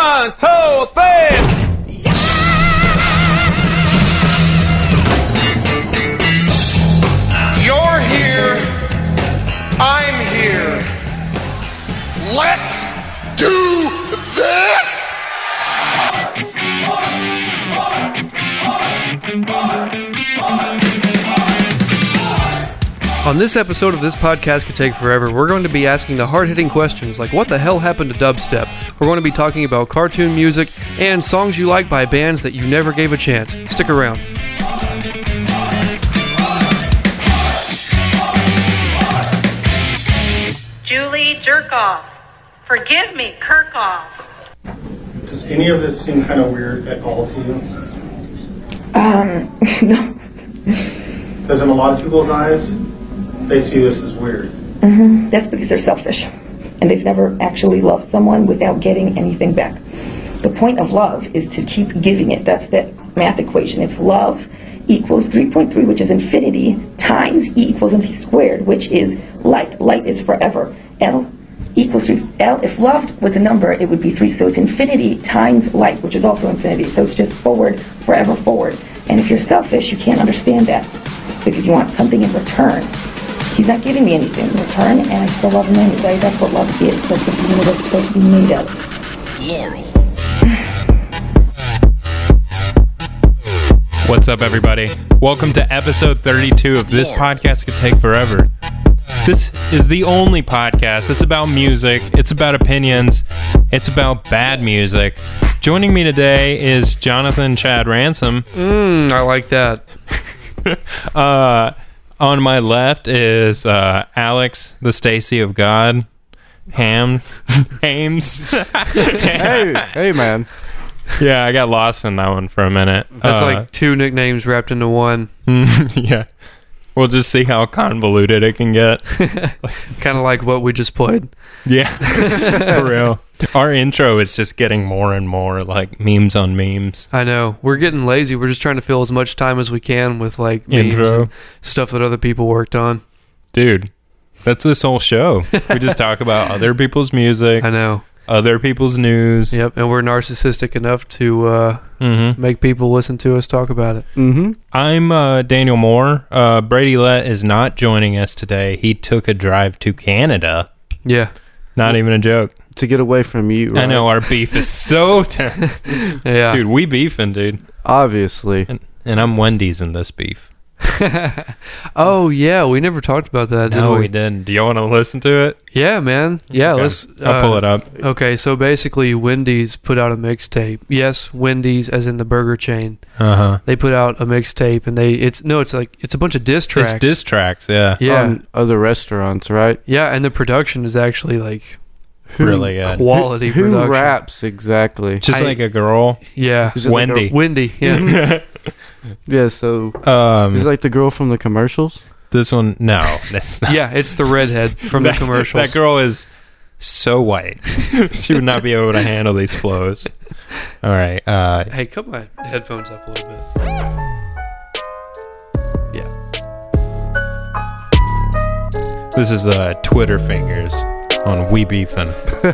1, 2, 3. You're here. I'm here. Let's do this! On this episode of This Podcast Could Take Forever, we're going to be asking the hard-hitting questions like what the hell happened to dubstep? We're going to be talking about cartoon music and songs you like by bands that you never gave a chance. Stick around. Julie Jerkoff. Forgive me, Kirkhoff. Does any of this seem kind of weird at all to you? No. Because in a lot of people's eyes, they see this as weird. Mm-hmm. That's because they're selfish. And they've never actually loved someone without getting anything back. The point of love is to keep giving it. That's the math equation. It's love equals 3.3, which is infinity, times E equals MC squared, which is light. Light is forever. L equals 3. L, if love was a number, it would be 3. So it's infinity times light, which is also infinity. So it's just forward, forever forward. And if you're selfish, you can't understand that because you want something in return. He's not giving me anything in return, and I still love him anyway. That's what love is. That's what the universe is supposed to be made of. Laurel. What's up, everybody? Welcome to episode 32 of This Podcast Could Take Forever. This is the only podcast that's about music, it's about opinions, it's about bad music. Joining me today is Jonathan Chad Ransom. I like that. On my left is Alex, the Stacy of God, Hames. Hey, man. Yeah, I got lost in that one for a minute. That's like two nicknames wrapped into one. Yeah. We'll just see how convoluted it can get. Kind of like what we just played. Yeah, for real. Our intro is just getting more and more like memes on memes. I know. We're getting lazy. We're just trying to fill as much time as we can with like memes Intro. and stuff that other people worked on. Dude, that's this whole show. We just talk about other people's music, I know. other people's news. Yep, and we're narcissistic enough to make people listen to us talk about it. Mm-hmm. I'm Daniel Moore. Brady Lett is not joining us today. He took a drive to Canada. Yeah. Not even a joke. To get away from you, right? I know, our beef is so tense. Yeah. Dude, we beefing, dude. Obviously. And I'm Wendy's in this beef. Oh, yeah, we never talked about that, did No, we? we didn't. Do you want to listen to it? Yeah, man. Yeah, Okay. let's... I'll pull it up. Okay, so basically Wendy's put out a mixtape. Yes, Wendy's as in the burger chain. Uh-huh. They put out a mixtape and it's a bunch of diss tracks. It's diss tracks, yeah. Yeah. On other restaurants, right? Yeah, and the production is actually like Really good. quality Who production. raps exactly? Just I- like a girl. Yeah. Is it like Wendy. Wendy, yeah. Yeah, so is it like the girl from the commercials? This one, no. That's not. Yeah, it's the redhead from the commercials. That girl is so white. She would not be able to handle these flows. All right. Hey, cut my headphones up a little bit. Yeah. This is Twitter fingers on We Beefin'.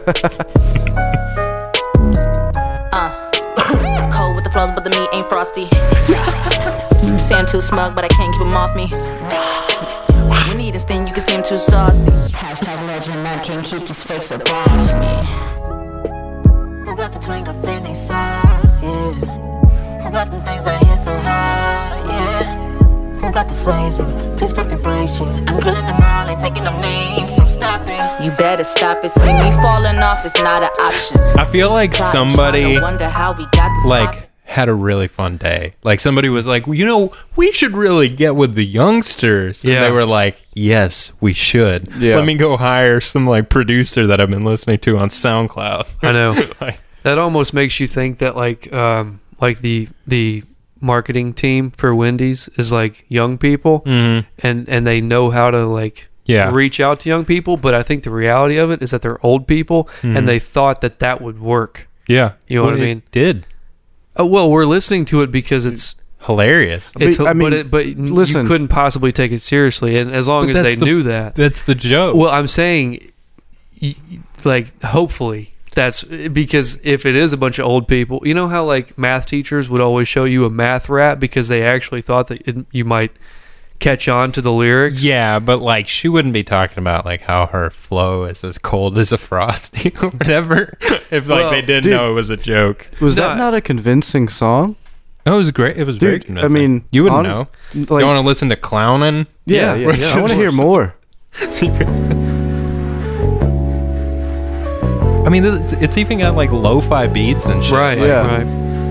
Cold with the flows, but the meat ain't frosty. Say I'm too smug, but I can't keep them off me. We need this thing, you can see I'm too saucy. Hashtag legend, I can't keep these fakes up off me. Who got the twink up in they sauce, yeah? Who got them things I hit so hard, yeah? Who got the flavor? Please pump the brakes, yeah. I'm killing them all, ain't taking no names, so stop it. You better stop it, see me falling off, it's not an option. I feel like somebody wonder how we got this like had a really fun day. Like somebody was like, you know, we should really get with the youngsters. And Yeah. they were like, yes, we should. Yeah. Let me go hire some like producer that I've been listening to on SoundCloud. I know. Like, That almost makes you think that like the marketing team for Wendy's is like young people and they know how to like reach out to young people, but I think the reality of it is that they're old people and they thought that would work. yeah. You know what I mean? It did. Oh, well, we're listening to it because it's Hilarious. listen, you couldn't possibly take it seriously, and as long But as that's they knew that. That's the joke. Well, I'm saying, like, hopefully That's because if it is a bunch of old people, you know how like math teachers would always show you a math rap because they actually thought that you might catch on to the lyrics. Yeah, but like she wouldn't be talking about like how her flow is as cold as a Frosty or whatever if like they didn't know it was a joke. Was that not a convincing song? No, it was great. It was very convincing. I mean, you wouldn't know. Like, you want to listen to Clownin'? Yeah. I want to hear more. I mean, it's even got like lo-fi beats and shit. Right, right.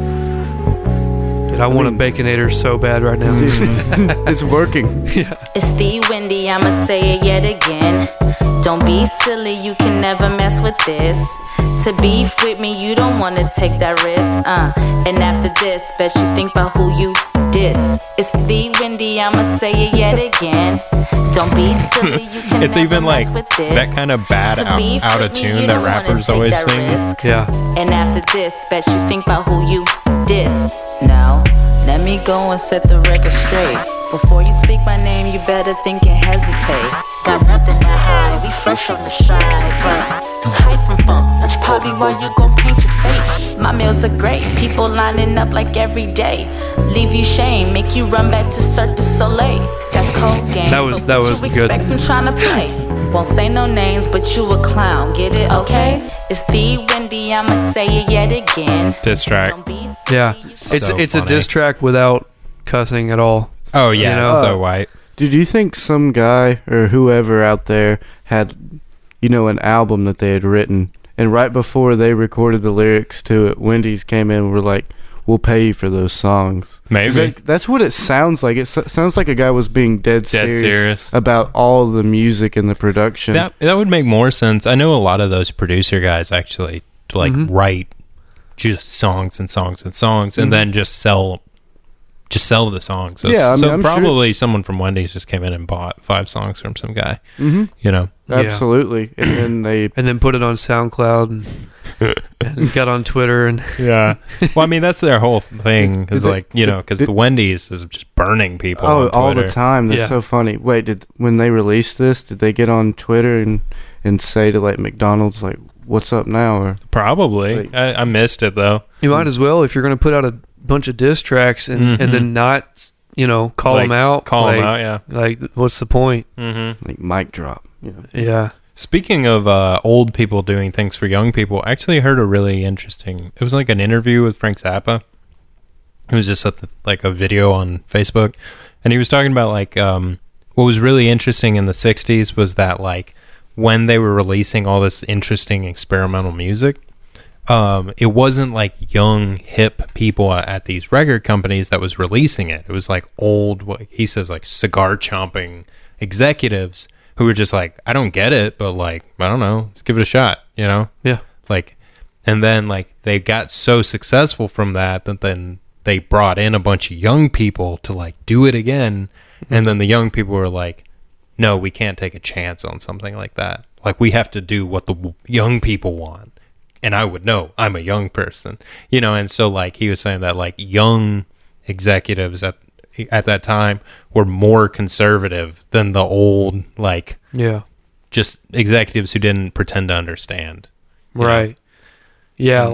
Dude, I want a Baconator so bad right now. It's working. Yeah. It's the Wendy, I'ma say it yet again. Don't be silly, you can never mess with this. To beef with me, you don't wanna take that risk. And after this, bet you think about who you diss. It's the Wendy, I'ma say it yet again. Don't be silly, you can it's never even like mess with this. that kind of bad out of tune that rappers always sing. Yeah. And after this, bet you think about who you diss. Now, let me go and set the record straight. Before you speak my name, you better think and hesitate. Got nothing to hide, we fresh on the side, but you hide from fun. That's probably why you gon' paint your face. My meals are great, people lining up like every day. Leave you shame, make you run back to Cirque du Soleil. That's cold game. That was you good. Expect from trying to play. Won't say no names, but you a clown. Get it? Okay. It's the Wendy. I'ma say it yet again. Diss track. Yeah, it's a diss track without cussing at all. Oh yeah, you know? So white. Did you think some guy or whoever out there had, an album that they had written, and right before they recorded the lyrics to it, Wendy's came in and were like, "We'll pay you for those songs." Maybe that's what it sounds like. It sounds like a guy was being dead serious about all the music and the production. That would make more sense. I know a lot of those producer guys actually write just songs and songs and songs, and then just sell the songs. So, I'm probably someone from Wendy's just came in and bought 5 songs from some guy. Absolutely, and then put it on SoundCloud and got on Twitter and well, I mean that's their whole thing is because the Wendy's is just burning people on all the time. That's so funny. Wait, when they released this, did they get on Twitter and say to like McDonald's like, "What's up now?" Or probably I missed it though. You might as well if you're going to put out a bunch of diss tracks and then not call them out. Yeah. Like what's the point? Like mic drop. Yeah. Speaking of old people doing things for young people, I actually heard a really interesting. It was like an interview with Frank Zappa. It was just a video on Facebook, and he was talking about what was really interesting in the '60s was that when they were releasing all this interesting experimental music, it wasn't like young hip people at these record companies that was releasing it. It was like old, he says, like cigar chomping executives who were just like, I don't get it, but I don't know, let's give it a shot, Yeah. And then they got so successful from that then they brought in a bunch of young people to do it again. And then the young people were like, no, we can't take a chance on something like that. We have to do what the young people want. And I would know, I'm a young person, and so he was saying that young executives at that time were more conservative than the old, just executives who didn't pretend to understand. Right. Yeah.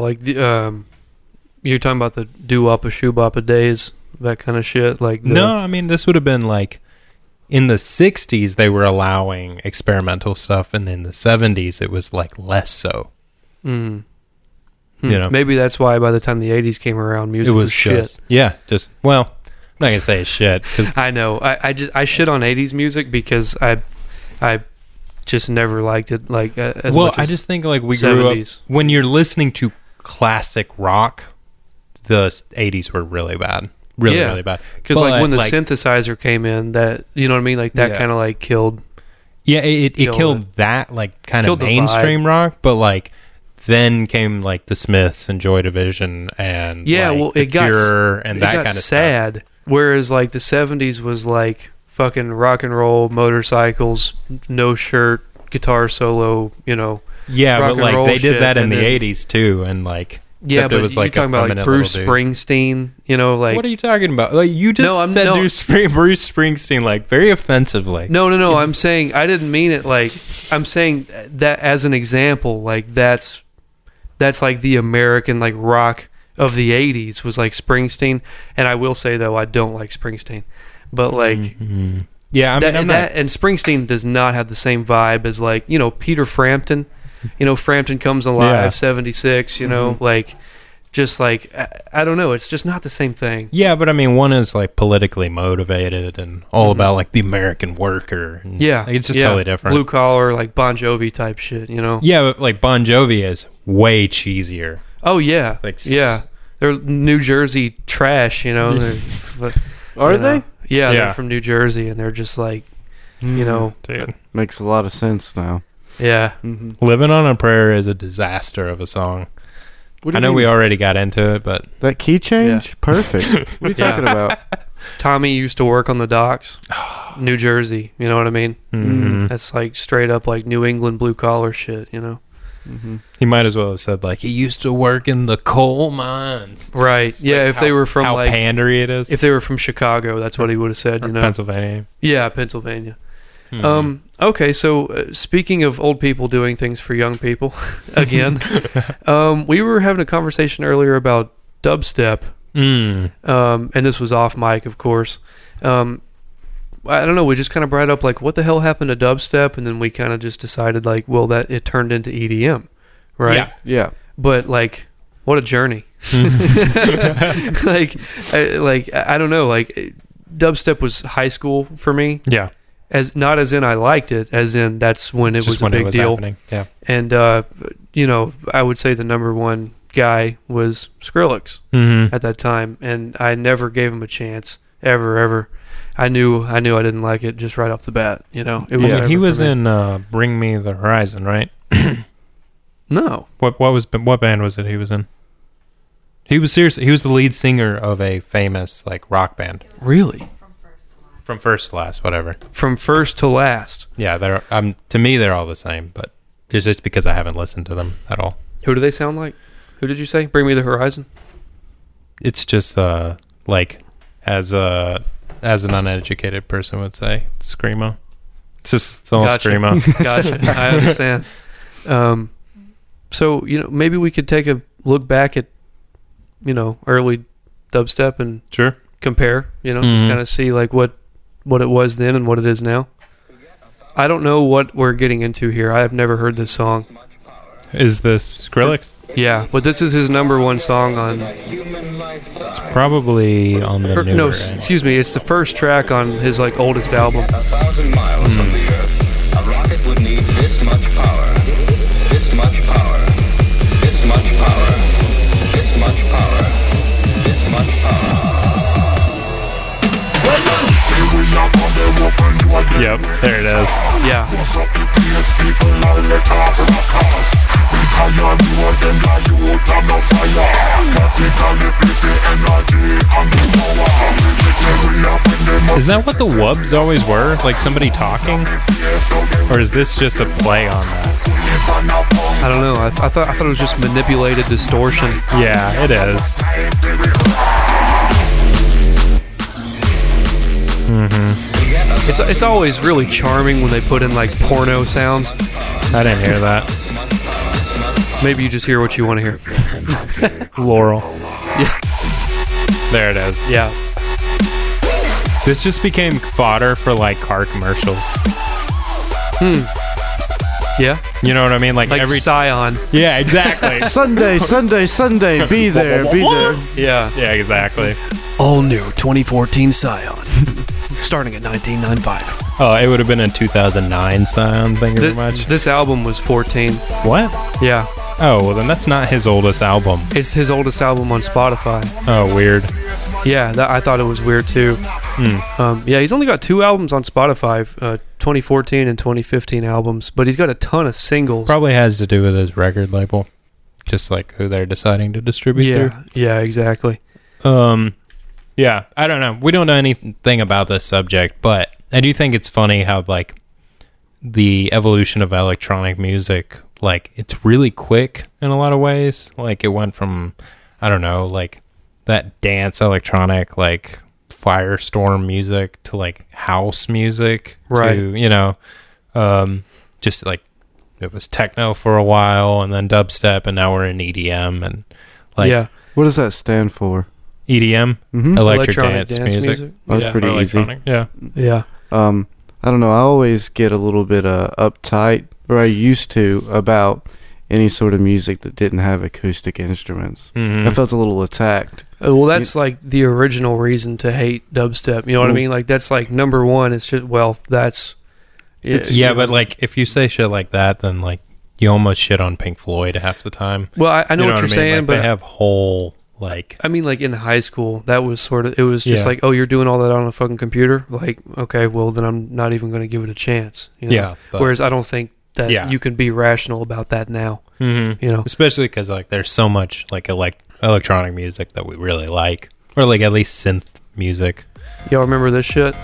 You're talking about the doo-wop, shoe-bop days, that kind of shit. No, I mean, this would have been in the 60s, they were allowing experimental stuff. And in the 70s, it was less so. Maybe that's why by the time the 80s came around, music was shit. I'm not gonna say it's shit because I know I shit on 80s music because I just never liked it as much as I just think we 70s. grew up when you're listening to classic rock, the 80s were really bad, really bad. Because when the synthesizer came in, that you know what I mean, that kind of killed. Yeah, it killed that kind of mainstream rock, but then came the Smiths and Joy Division and it got Cure and that kind of sad. Stuff. Whereas the 70s was fucking rock and roll, motorcycles, no shirt, guitar solo, Yeah, rock but and roll they did that in the then, 80s too, and yeah, but it was you're talking about Bruce Springsteen, what are you talking about? You just said Bruce Springsteen very offensively. No. I'm saying I didn't mean it I'm saying that as an example. that's like the American like rock of the 80s was like Springsteen. And I will say though, I don't like Springsteen, but like yeah, I mean, and Springsteen does not have the same vibe as like, you know, Peter Frampton. You know, Frampton Comes Alive, 76, you know, like, just like, I don't know, it's just not the same thing. Yeah, but I mean, one is like politically motivated and all about like the American worker. And it's just totally different. Blue collar, like Bon Jovi type shit, you know? Yeah, but like Bon Jovi is way cheesier. Oh, yeah. Like, yeah. They're New Jersey trash, you know? Are they? Yeah, they're from New Jersey, and they're just like, you know. Dude. Makes a lot of sense now. Yeah. Living on a Prayer is a disaster of a song. I know we already got into it, but... That key change? Perfect. What are you talking about? Tommy used to work on the docks. New Jersey, you know what I mean? Mm-hmm. That's like straight up like New England blue collar shit, you know? He might as well have said like he used to work in the coal mines. Right. It's yeah, like if they were from how like... pandery it is. If they were from Chicago, that's what he would have said, you know? Pennsylvania. Yeah, Pennsylvania. Okay, so speaking of old people doing things for young people, again, we were having a conversation earlier about dubstep, and this was off mic, of course. I don't know, we just kind of brought up, like, what the hell happened to dubstep, and then we kind of just decided, like, well, that it turned into EDM, right? Yeah. But, like, what a journey. I don't know, like, dubstep was high school for me. Yeah. As not as in I liked it, as in that's when it was a big deal. Happening. Yeah. And you know, I would say the number one guy was Skrillex at that time, and I never gave him a chance ever. I knew I didn't like it just right off the bat. You know, it was he was in Bring Me the Horizon, right? No. What band was it he was in? He was the lead singer of a famous like rock band. Really? From First to Last, whatever. From First to Last. Yeah, they're to me they're all the same, but it's just because I haven't listened to them at all. Who do they sound like? Who did you say? Bring Me the Horizon? It's just like as an uneducated person would say, screamo. It's all screamo. Gotcha. I understand. So, you know, maybe we could take a look back at, you know, early dubstep and compare, you know, just kind of see like what it was then and what it is now. I don't know what we're getting into here. I have never heard this song. Is this Skrillex? Yeah, but this is his number one song on... It's probably on the newer... No, excuse me, it's the first track on his like oldest album. 1,000 miles from the Earth, a rocket would need this much power, this much power, this much power, this much power, this much power. Yep, there it is. Yeah. Is that what the wubs always were? Like somebody talking? Or is this just a play on that? I don't know. I thought it was just manipulated distortion. Yeah, it is. It's always really charming when they put in like porno sounds. I didn't hear that. Maybe you just hear what you want to hear. Laurel. Yeah. There it is. Yeah. This just became fodder for like car commercials. Yeah. You know what I mean? Like every Scion. Yeah, exactly. Sunday, be there. Yeah. Yeah, exactly. All new 2014 Scion. Starting at $19.95. Oh, it would have been in 2009, Scion. Thank you very much. This album was 14. What? Yeah. Oh, well then that's not his oldest album. It's his oldest album on Spotify. Oh, weird. Yeah, I thought it was weird too. Yeah, he's only got 2 albums on Spotify, 2014 and 2015 albums, but he's got a ton of singles. Probably has to do with his record label, just like who they're deciding to distribute through. Yeah, exactly. Yeah, I don't know. We don't know anything about this subject, but I do think it's funny how like the evolution of electronic music, like it's really quick in a lot of ways. Like it went from, I don't know, like that dance electronic, like firestorm music to like house music, right? To, you know, just like it was techno for a while, and then dubstep, and now we're in EDM, and like yeah. What does that stand for? EDM, electronic dance music. That's pretty easy. Yeah. I don't know. I always get a little bit uptight, or I used to, about any sort of music that didn't have acoustic instruments. I felt a little attacked. Well, that's like the original reason to hate dubstep. You know what I mean? Like that's like number one. It's just that's but like if you say shit like that, then like you almost shit on Pink Floyd half the time. Well, I know what you're saying, like, but they have whole like. I mean, like in high school, that was sort of. It was just like, oh, you're doing all that on a fucking computer. Like, okay, well then I'm not even going to give it a chance. You know? Yeah. Whereas I don't think that you can be rational about that now. You know, especially because like there's so much like electronic music that we really like, or like at least synth music. Y'all remember this shit?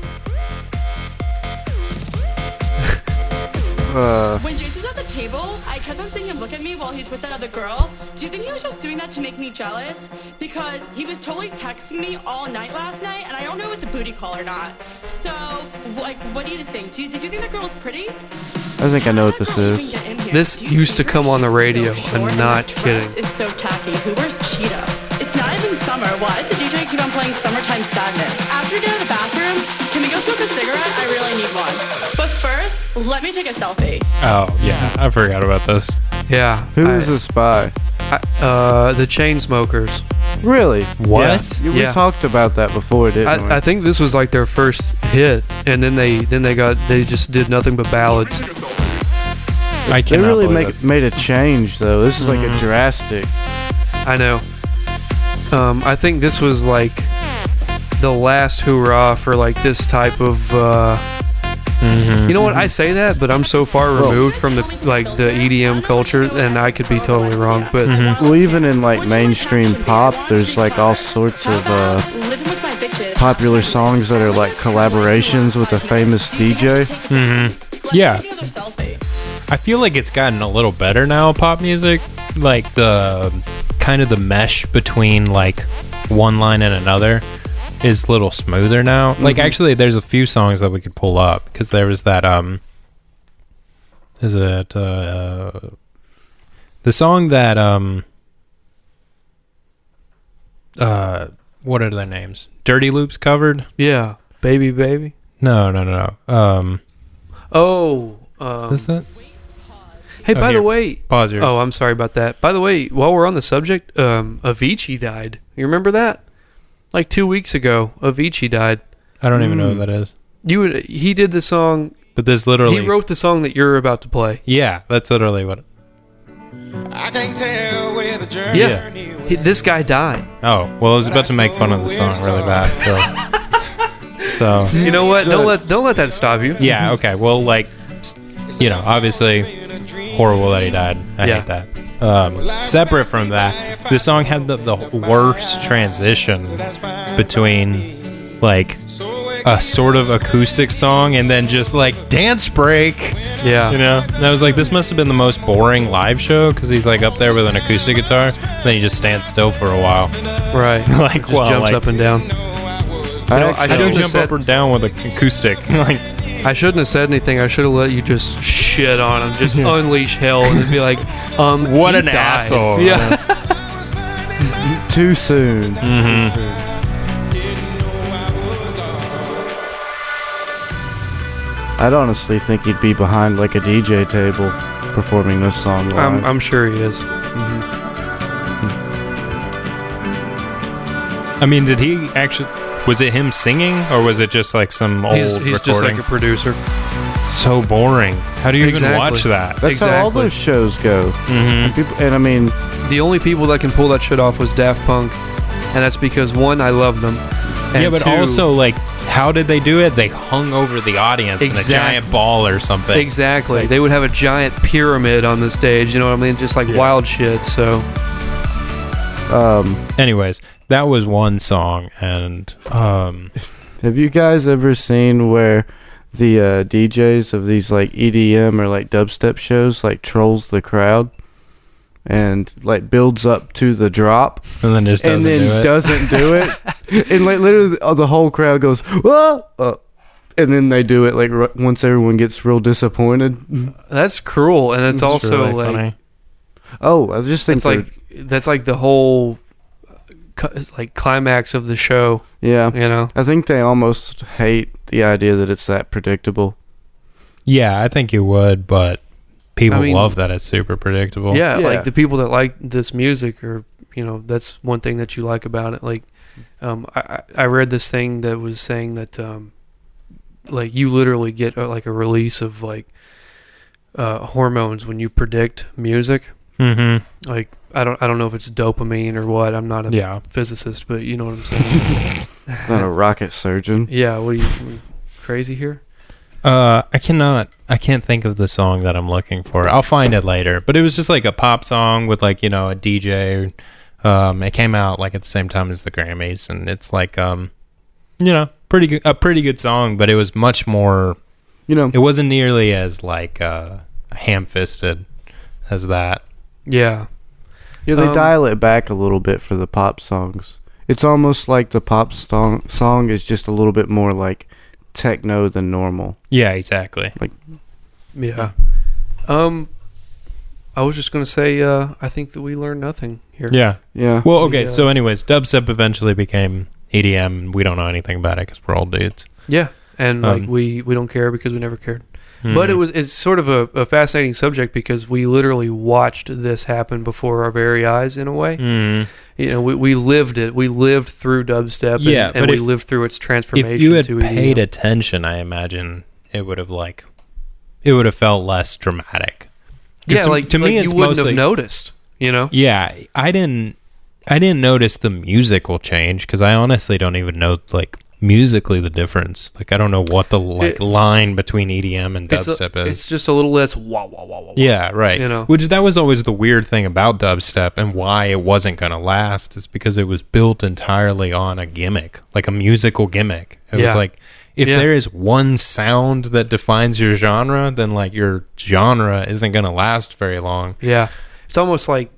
When Jason was at the table, I kept on seeing him look at me while he's with that other girl. Do you think he was just doing that to make me jealous? Because he was totally texting me all night last night, and I don't know if it's a booty call or not. So, like, what do you think? Did you think that girl was pretty? I think I know what this is. This used to come on the radio. I'm not kidding. It's so tacky. Who wears cheetah? It's not even summer. Why does the DJ keep on playing Summertime Sadness? After we get out of the bathroom, can we go smoke a cigarette? I really need one. But first, let me take a selfie. Oh, yeah. I forgot about this. Yeah. Who is this by? The Chainsmokers. Really? What? Yeah. We talked about that before, didn't we? I think this was like their first hit, and then they just did nothing but ballads. They really made a change though. This is like a drastic. I know. I think this was like the last hurrah for like this type of. You know what? I say that, but I'm so far removed from the EDM culture, and I could be totally wrong. But well, even in like mainstream pop, there's like all sorts of popular songs that are like collaborations with a famous DJ. Yeah. I feel like it's gotten a little better now, pop music. Like the kind of the mesh between like one line and another is a little smoother now. Like actually there's a few songs that we could pull up, because there was that is it the song that what are their names? Dirty Loops covered? Yeah. Baby. No. Is this it? Hey, by the way... Pause yours. Oh, I'm sorry about that. By the way, while we're on the subject, Avicii died. You remember that? Like 2 weeks ago, Avicii died. I don't even know who that is. He did the song... But this literally... He wrote the song that you're about to play. Yeah, that's literally what... I can't tell where the journey. Yeah, this guy died. Oh, well, I was about to make fun of the song really bad, so you know what? Don't let that stop you. Yeah, okay. Well, like, you know, obviously horrible that he died. I hate that. Separate from that, the song had the worst transition between like a sort of acoustic song and then just like dance break. Yeah, you know, and I was like, this must have been the most boring live show, because he's like up there with an acoustic guitar, then he just stands still for a while. Right. Like, just jumps up and down. I shouldn't jump up or down with an acoustic. Like, I shouldn't have said anything. I should have let you just shit on him, just unleash hell, and then be like, what an asshole. Yeah. Too soon. I'd honestly think he'd be behind like a DJ table performing this song live. I'm sure he is. I mean, did he actually... Was it him singing, or was it just like some old He's recording? just like a producer. So boring. How do you even watch that? That's how all those shows go. And I mean... The only people that can pull that shit off was Daft Punk, and that's because, one, I love them. And yeah, but two, also, like, how did they do it? They hung over the audience in a giant ball or something. Exactly. Like, they would have a giant pyramid on the stage, you know what I mean? Just like wild shit, so... Anyways, that was one song, and have you guys ever seen where the DJs of these like EDM or like dubstep shows like trolls the crowd and like builds up to the drop and then just doesn't do it and like literally the whole crowd goes, whoa! and then they do it like once everyone gets real disappointed. That's cruel, and it's also really like, funny. Oh, I just think that's like the whole like climax of the show. Yeah, you know. I think they almost hate the idea that it's that predictable. Yeah, I think you would, but people love that it's super predictable. Yeah, like the people that like this music, or that's one thing that you like about it. Like, I read this thing that was saying that like you literally get like a release of like hormones when you predict music. Mm-hmm. Like I don't know if it's dopamine or what. I'm not a physicist, but you know what I'm saying. Not a rocket surgeon. Yeah, what are you crazy here? I can't think of the song that I'm looking for. I'll find it later. But it was just like a pop song with like, a DJ. It came out like at the same time as the Grammys, and it's like a pretty good song, but it was much more, it wasn't nearly as like ham-fisted as that. Yeah. Yeah, they dial it back a little bit for the pop songs. It's almost like the pop song is just a little bit more like techno than normal. Yeah, exactly. Like, yeah. I was just gonna say, I think that we learned nothing here. Yeah. Yeah. Well, okay. So, anyways, dubstep eventually became EDM, and we don't know anything about it because we're old dudes. Yeah, and like we don't care because we never cared. But it's sort of a fascinating subject because we literally watched this happen before our very eyes in a way. We lived it. We lived through dubstep, and we lived through its transformation. If you had to paid EDM. attention, I imagine it would have felt less dramatic. Yeah, like to me, you it's wouldn't mostly, have noticed. Yeah, I didn't notice the musical change because I honestly don't even know like musically the difference. Like I don't know what the line between EDM and dubstep is. It's just a little less wah wah wah wah. Yeah, right. Which that was always the weird thing about dubstep and why it wasn't going to last is because it was built entirely on a gimmick, like a musical gimmick. It was like if there is one sound that defines your genre, then like your genre isn't going to last very long. Yeah, it's almost like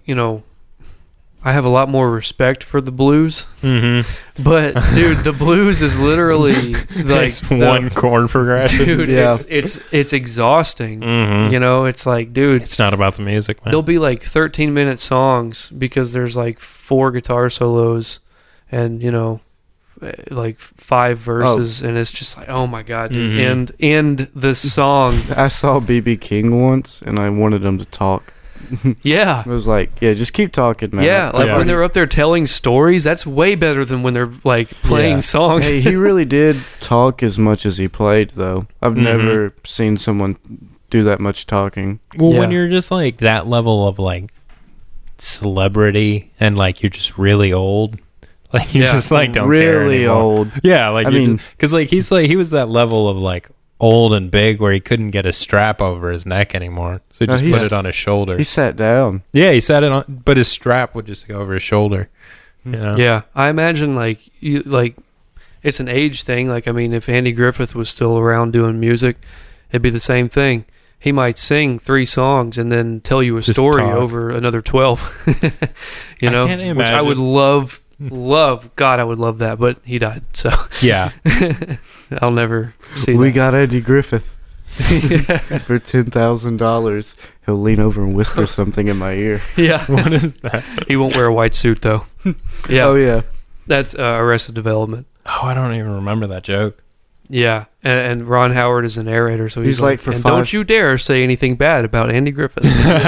I have a lot more respect for the blues, but dude, the blues is literally like one chord progression. Dude, it's exhausting. It's like, dude, it's not about the music, man. There'll be like 13-minute songs because there's like 4 guitar solos, and like 5 verses, and it's just like, oh my god, dude. And the song. I saw BB King once, and I wanted him to talk. Yeah, it was like, just keep talking, man. Yeah, like when they're up there telling stories, that's way better than when they're like playing songs. Hey, he really did talk as much as he played, though. I've never seen someone do that much talking. Well, when you're just like that level of like celebrity and like you're just really old, like you just like don't care really anymore. old. Yeah, like because like he was that level of like old and big where he couldn't get a strap over his neck anymore, so he just put it on his shoulder. He sat down. Yeah, he sat it on, but his strap would just go over his shoulder. Yeah, I imagine like it's an age thing. Like, I mean, if Andy Griffith was still around doing music, it'd be the same thing. He might sing 3 songs and then tell you a story over another 12. I can't imagine. Which I would love. God, I would love that, but he died, so yeah. I'll never see we that. got Andy Griffith for $10,000. He'll lean over and whisper something in my ear. Yeah. What is that? He won't wear a white suit, though. Yeah. Oh, yeah. That's Arrested Development. Oh, I don't even remember that joke. Yeah, and Ron Howard is the narrator, so he's like, and don't you dare say anything bad about Andy Griffith.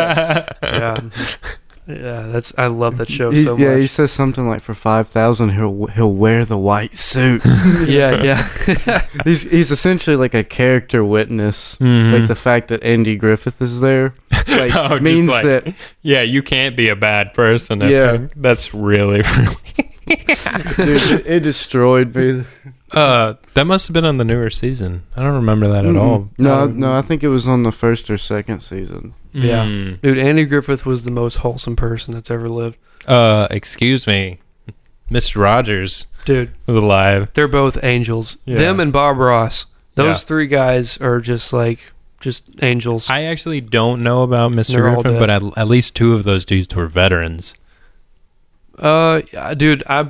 Yeah, I love that show so much. Yeah, he says something like for $5,000 he'll wear the white suit. Yeah. He's essentially like a character witness. Like the fact that Andy Griffith is there means that you can't be a bad person. That's really Dude, it destroyed me. That must have been on the newer season. I don't remember that at all. No, I think it was on the 1st or 2nd season. Yeah. Dude, Andy Griffith was the most wholesome person that's ever lived. Excuse me. Mr. Rogers. Dude. Was alive. They're both angels. Yeah. Them and Bob Ross. Those 3 guys are just angels. I actually don't know about Mr. Griffith, but at least 2 of those dudes were veterans. Dude, I bet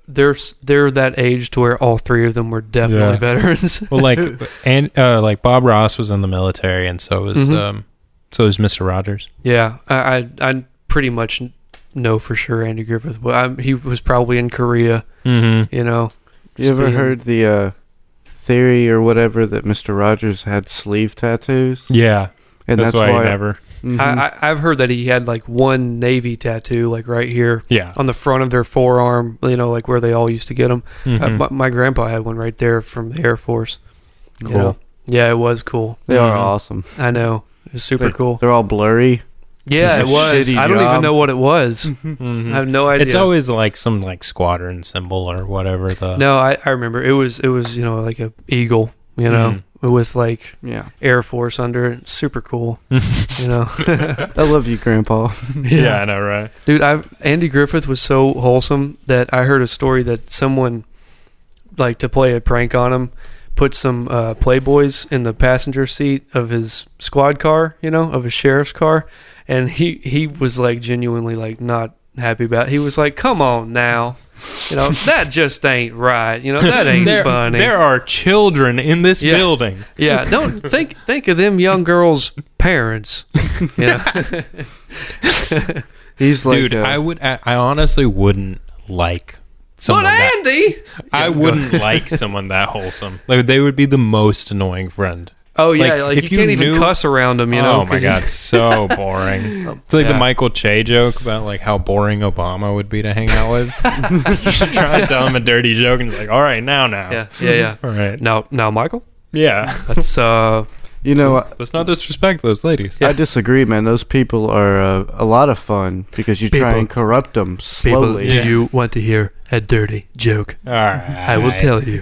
they're that age to where all three of them were definitely veterans. Well, like Bob Ross was in the military, and so was Mr. Rogers. Yeah, I pretty much know for sure Andy Griffith. He was probably in Korea. Mm-hmm. You know. You ever heard the theory or whatever that Mr. Rogers had sleeve tattoos? Yeah, and that's why he never. Mm-hmm. I've heard that he had like one Navy tattoo, like right here, on the front of their forearm. You know, like where they all used to get them. Mm-hmm. My grandpa had one right there from the Air Force. Cool. You know? Yeah, it was cool. They are awesome. I know. It was super cool. They're all blurry. Yeah, it was. I don't even know what it was. Mm-hmm. I have no idea. It's always like some like squadron symbol or whatever. No, I remember. It was you know, like a eagle, you know, with like Air Force under it. Super cool. You know. I love you, Grandpa. Yeah, I know, right? Dude, Andy Griffith was so wholesome that I heard a story that someone, like, to play a prank on him, put some Playboys in the passenger seat of his squad car, you know, of his sheriff's car. And he was like genuinely like not happy about it. He was like, come on now. You know, that just ain't right. You know, that ain't funny. There are children in this building. Yeah. Don't think of them young girls' parents. You know? He's like, dude, I honestly wouldn't like someone Andy? I wouldn't like someone that wholesome. Like, they would be the most annoying friend. Oh, yeah, like you can't even cuss around them, you know? Oh, my God, so boring. It's like the Michael Che joke about like how boring Obama would be to hang out with. You should try to tell him a dirty joke, and he's like, all right, now. Yeah. All right. Now, Michael? Yeah. That's, you know, let's not disrespect those ladies. I disagree, man. Those people are a lot of fun because you try and corrupt them slowly. People, do you want to hear a dirty joke? All right. I will tell you.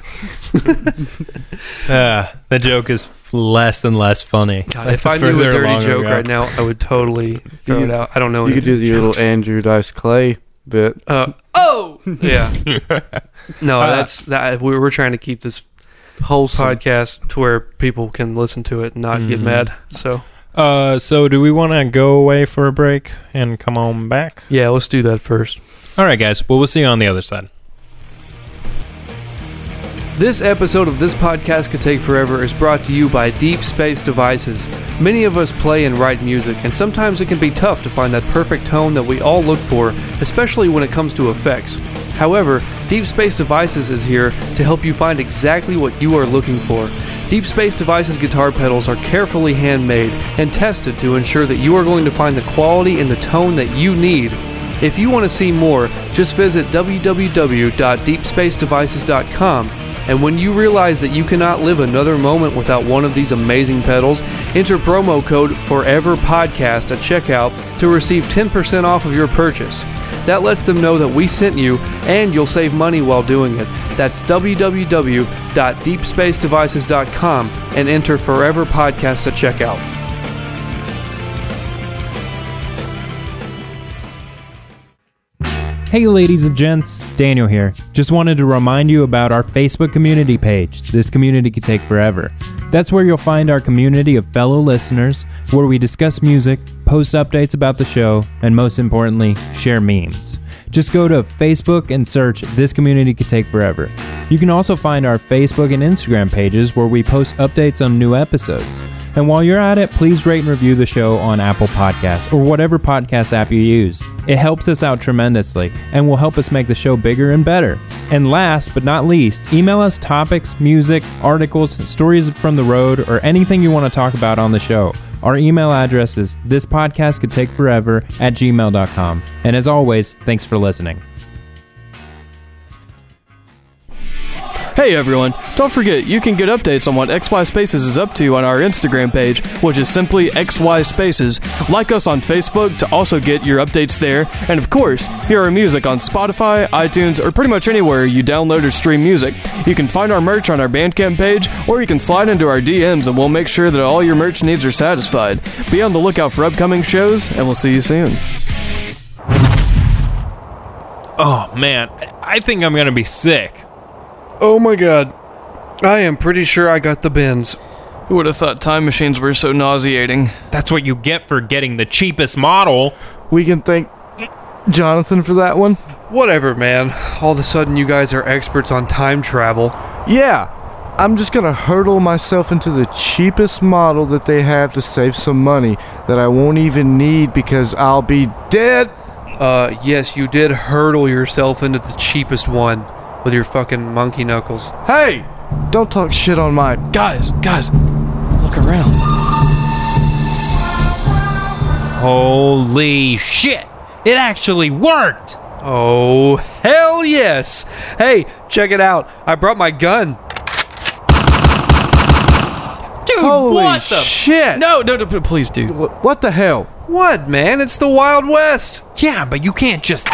The joke is less and less funny. God, if I knew a dirty joke right now, I would totally throw it out. I don't know. You could do the little Andrew Dice Clay bit. Yeah. No, that's that. We're trying to keep this wholesome podcast to where people can listen to it and not get mad. So do we want to go away for a break and come on back? Yeah, let's do that first. All right, guys. Well, we'll see you on the other side. This episode of This Podcast Could Take Forever is brought to you by Deep Space Devices. Many of us play and write music, and sometimes it can be tough to find that perfect tone that we all look for, especially when it comes to effects. However, Deep Space Devices is here to help you find exactly what you are looking for. Deep Space Devices guitar pedals are carefully handmade and tested to ensure that you are going to find the quality and the tone that you need. If you want to see more, just visit www.deepspacedevices.com. And when you realize that you cannot live another moment without one of these amazing pedals, enter promo code FOREVERPODCAST at checkout to receive 10% off of your purchase. That lets them know that we sent you, and you'll save money while doing it. That's www.deepspacedevices.com and enter Forever Podcast at checkout. Hey ladies and gents, Daniel here. Just wanted to remind you about our Facebook community page, This Community Could Take Forever. That's where you'll find our community of fellow listeners, where we discuss music, post updates about the show, and most importantly, share memes. Just go to Facebook and search This Community Could Take Forever. You can also find our Facebook and Instagram pages where we post updates on new episodes. And while you're at it, please rate and review the show on Apple Podcasts or whatever podcast app you use. It helps us out tremendously and will help us make the show bigger and better. And last but not least, email us topics, music, articles, stories from the road, or anything you want to talk about on the show. Our email address is thispodcastcouldtakeforever@gmail.com. And as always, thanks for listening. Hey everyone, don't forget you can get updates on what XY Spaces is up to on our Instagram page, which is simply XY Spaces. Like us on Facebook to also get your updates there. And of course, hear our music on Spotify, iTunes, or pretty much anywhere you download or stream music. You can find our merch on our Bandcamp page, or you can slide into our DMs and we'll make sure that all your merch needs are satisfied. Be on the lookout for upcoming shows, and we'll see you soon. Oh man, I think I'm gonna be sick. Oh my god. I am pretty sure I got the bends. Who would have thought time machines were so nauseating? That's what you get for getting the cheapest model. We can thank Jonathan for that one. Whatever, man. All of a sudden, you guys are experts on time travel. Yeah, I'm just gonna hurdle myself into the cheapest model that they have to save some money that I won't even need because I'll be dead. Yes, you did hurdle yourself into the cheapest one with your fucking monkey knuckles. Hey, don't talk shit on my... Guys, look around. Holy shit! It actually worked! Oh, hell yes! Hey, check it out. I brought my gun. Dude, Holy what the... shit! No, please, dude. What the hell? What, man? It's the Wild West. Yeah, but you can't just...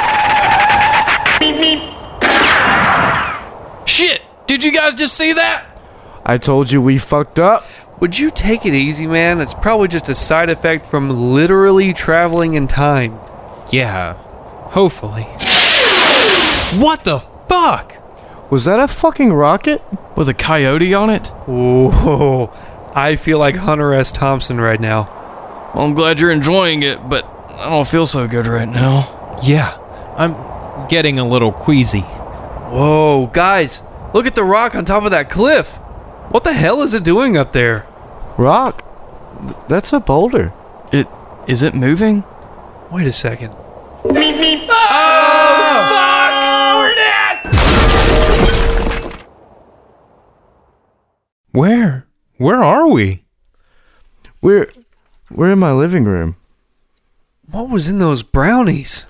Shit! Did you guys just see that? I told you we fucked up. Would you take it easy, man? It's probably just a side effect from literally traveling in time. Yeah, hopefully. What the fuck? Was that a fucking rocket? With a coyote on it? Whoa, I feel like Hunter S. Thompson right now. Well, I'm glad you're enjoying it, but I don't feel so good right now. Yeah, I'm getting a little queasy. Whoa, guys, look at the rock on top of that cliff. What the hell is it doing up there? Rock? That's a boulder. Is it moving? Wait a second. Where are we? We're in my living room. What was in those brownies?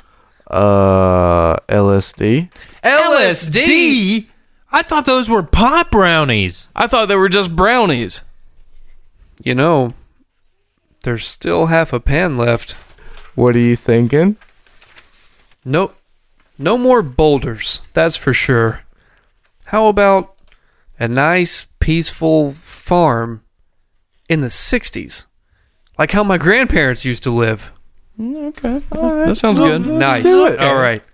LSD. LSD? I thought those were pot brownies. I thought they were just brownies. You know, there's still half a pan left. What are you thinking? Nope. No more boulders, that's for sure. How about a nice, peaceful farm in the 60s? Like how my grandparents used to live. Okay. That sounds good. Nice. do it. All right.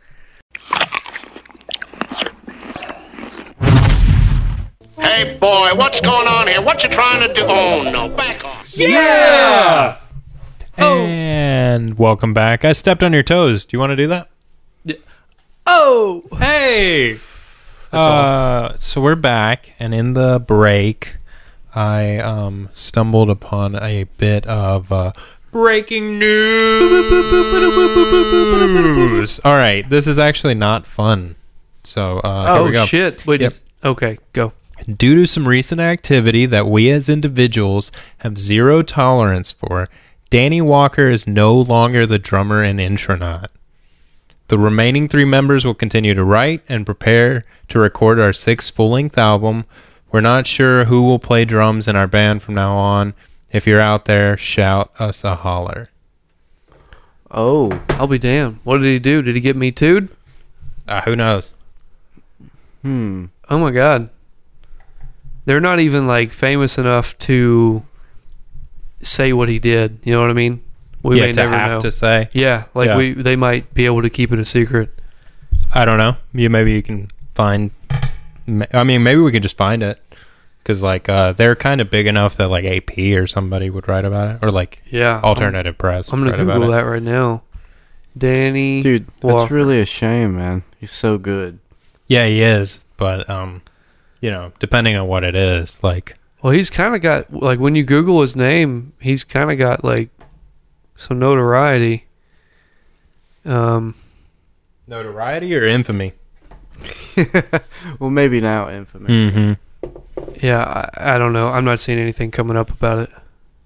Hey, boy, what's going on here? What you trying to do? Oh, no, back off. Yeah! And welcome back. I stepped on your toes. Do you want to do that? Oh! Hey! So we're back, and in the break, I stumbled upon a bit of breaking news. All right, this is actually not fun. So here we go. Oh, shit. Wait, Yep. Okay, go. Due to some recent activity that we as individuals have zero tolerance for, Danny Walker is no longer the drummer in Intronaut. The remaining 3 members will continue to write and prepare to record our 6th full-length album. We're not sure who will play drums in our band from now on. If you're out there, shout us a holler. Oh. I'll be damned. What did he do? Did he get me too'd? Who knows? Oh my god. They're not even like famous enough to say what he did. You know what I mean? We may to never have know. to say. Yeah, like they might be able to keep it a secret. I don't know. Maybe you can find. I mean, maybe we can just find it because like they're kind of big enough that like AP or somebody would write about it, or like alternative press. I'm gonna Google that right now. Danny, dude, Walker. that's really a shame, man. He's so good. Yeah, he is, but you know, depending on what it is, like. Well, he's kind of got like when you Google his name, he's kind of got like some notoriety. Notoriety or infamy? Well, maybe now infamy. Mm-hmm. Yeah, I don't know. I'm not seeing anything coming up about it.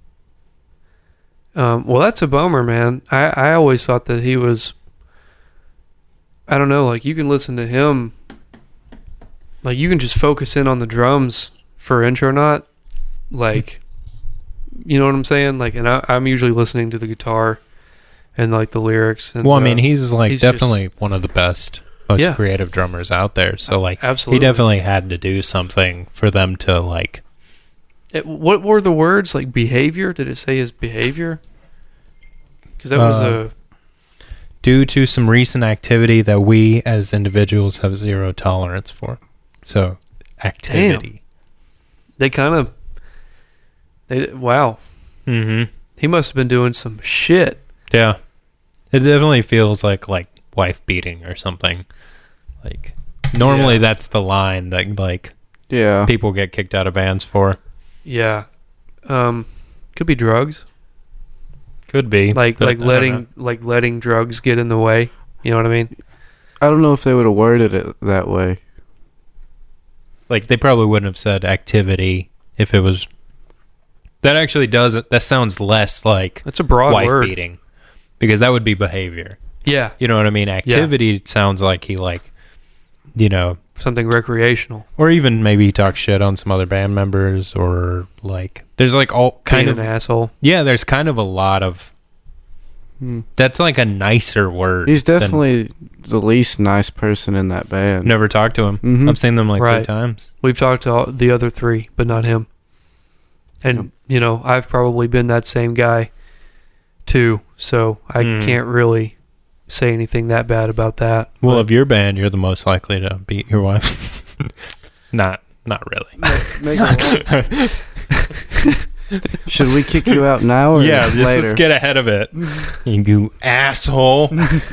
Well, that's a bummer, man. I always thought that he was. I don't know. Like you can listen to him. Like you can just focus in on the drums for Intronaut. Like, you know what I'm saying? Like, and I'm usually listening to the guitar and like the lyrics. And, well, I mean, he's like definitely just one of the best, most creative drummers out there. So like, absolutely, he definitely had to do something for them to like. What were the words? Like behavior? Did it say his behavior? Because that was a. Due to some recent activity that we as individuals have zero tolerance for. So, activity. Damn. They kind of. Wow. Mm-hmm. He must have been doing some shit. Yeah. It definitely feels like wife beating or something. Like normally that's the line that like people get kicked out of bands for. Yeah. Could be drugs. Could be. Like letting drugs get in the way. You know what I mean? I don't know if they would have worded it that way. Like they probably wouldn't have said activity if it was. That actually doesn't. That sounds less like that's a broad wife word. beating, because that would be behavior. Yeah, you know what I mean. Activity sounds like he something recreational, or even maybe he talks shit on some other band members, or like there's like all kind of an asshole. Yeah, there's kind of a lot of. That's like a nicer word. He's definitely the least nice person in that band. Never talked to him. Mm-hmm. I've seen them like 3 times. We've talked to the other 3, but not him. And, I've probably been that same guy, too. So I can't really say anything that bad about that. Well, of your band, you're the most likely to beat your wife. Not really. Should we kick you out now or later? Let's get ahead of it. You asshole.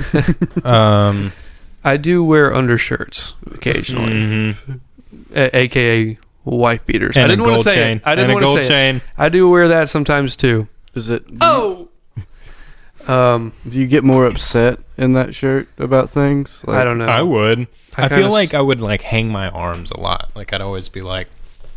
I do wear undershirts occasionally, aka wife beaters. And I didn't want to say it. I didn't want to say it. I do wear that sometimes too. Is it? Oh. Do you get more upset in that shirt about things? I don't know. I would. I feel like I would like hang my arms a lot. Like I'd always be like,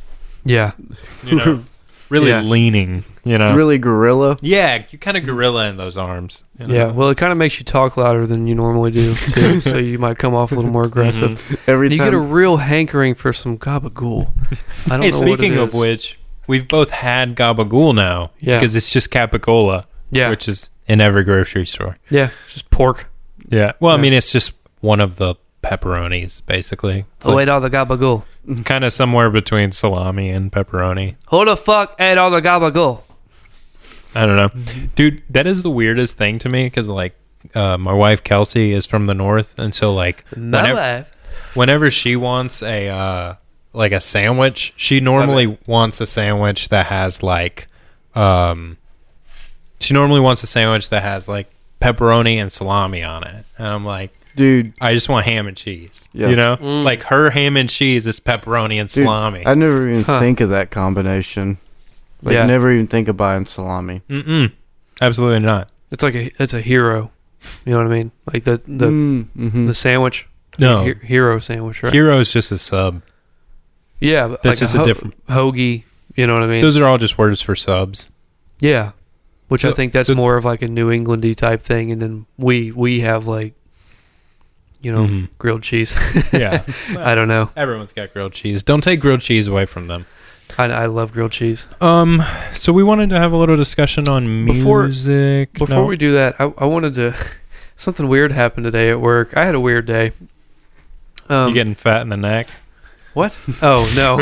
really leaning, really gorilla. Yeah, you kind of gorilla in those arms. Yeah, well, it kind of makes you talk louder than you normally do too, so you might come off a little more aggressive. Every time you get a real hankering for some gabagool. I don't know. Speaking of which, we've both had gabagool now. Yeah, because it's just capicola. Yeah, which is in every grocery store. Yeah, it's just pork. Yeah, well, I mean, it's just one of the pepperonis, basically. Who ate all the gabagool? Kind of somewhere between salami and pepperoni. Who the fuck ate all the gabagool? I don't know. Dude, that is the weirdest thing to me, because, like, my wife, Kelsey, is from the north, and so, like, whenever she wants a sandwich, she normally wants a sandwich that has, like, pepperoni and salami on it. And I'm like, dude, I just want ham and cheese. Yeah. Like her ham and cheese is pepperoni and salami. I never even think of that combination. Like, never even think of buying salami. Absolutely not. It's like it's a hero. You know what I mean? Like the sandwich. No, hero sandwich. Right? Hero is just a sub. Yeah, but that's like just a different hoagie. You know what I mean? Those are all just words for subs. Yeah, which I think that's more of like a New Englandy type thing, and then we have like, grilled cheese. Yeah, well, I don't know. Everyone's got grilled cheese. Don't take grilled cheese away from them. I love grilled cheese. So we wanted to have a little discussion on music. Before we do that, I wanted to. Something weird happened today at work. I had a weird day. You getting fat in the neck? What? Oh no.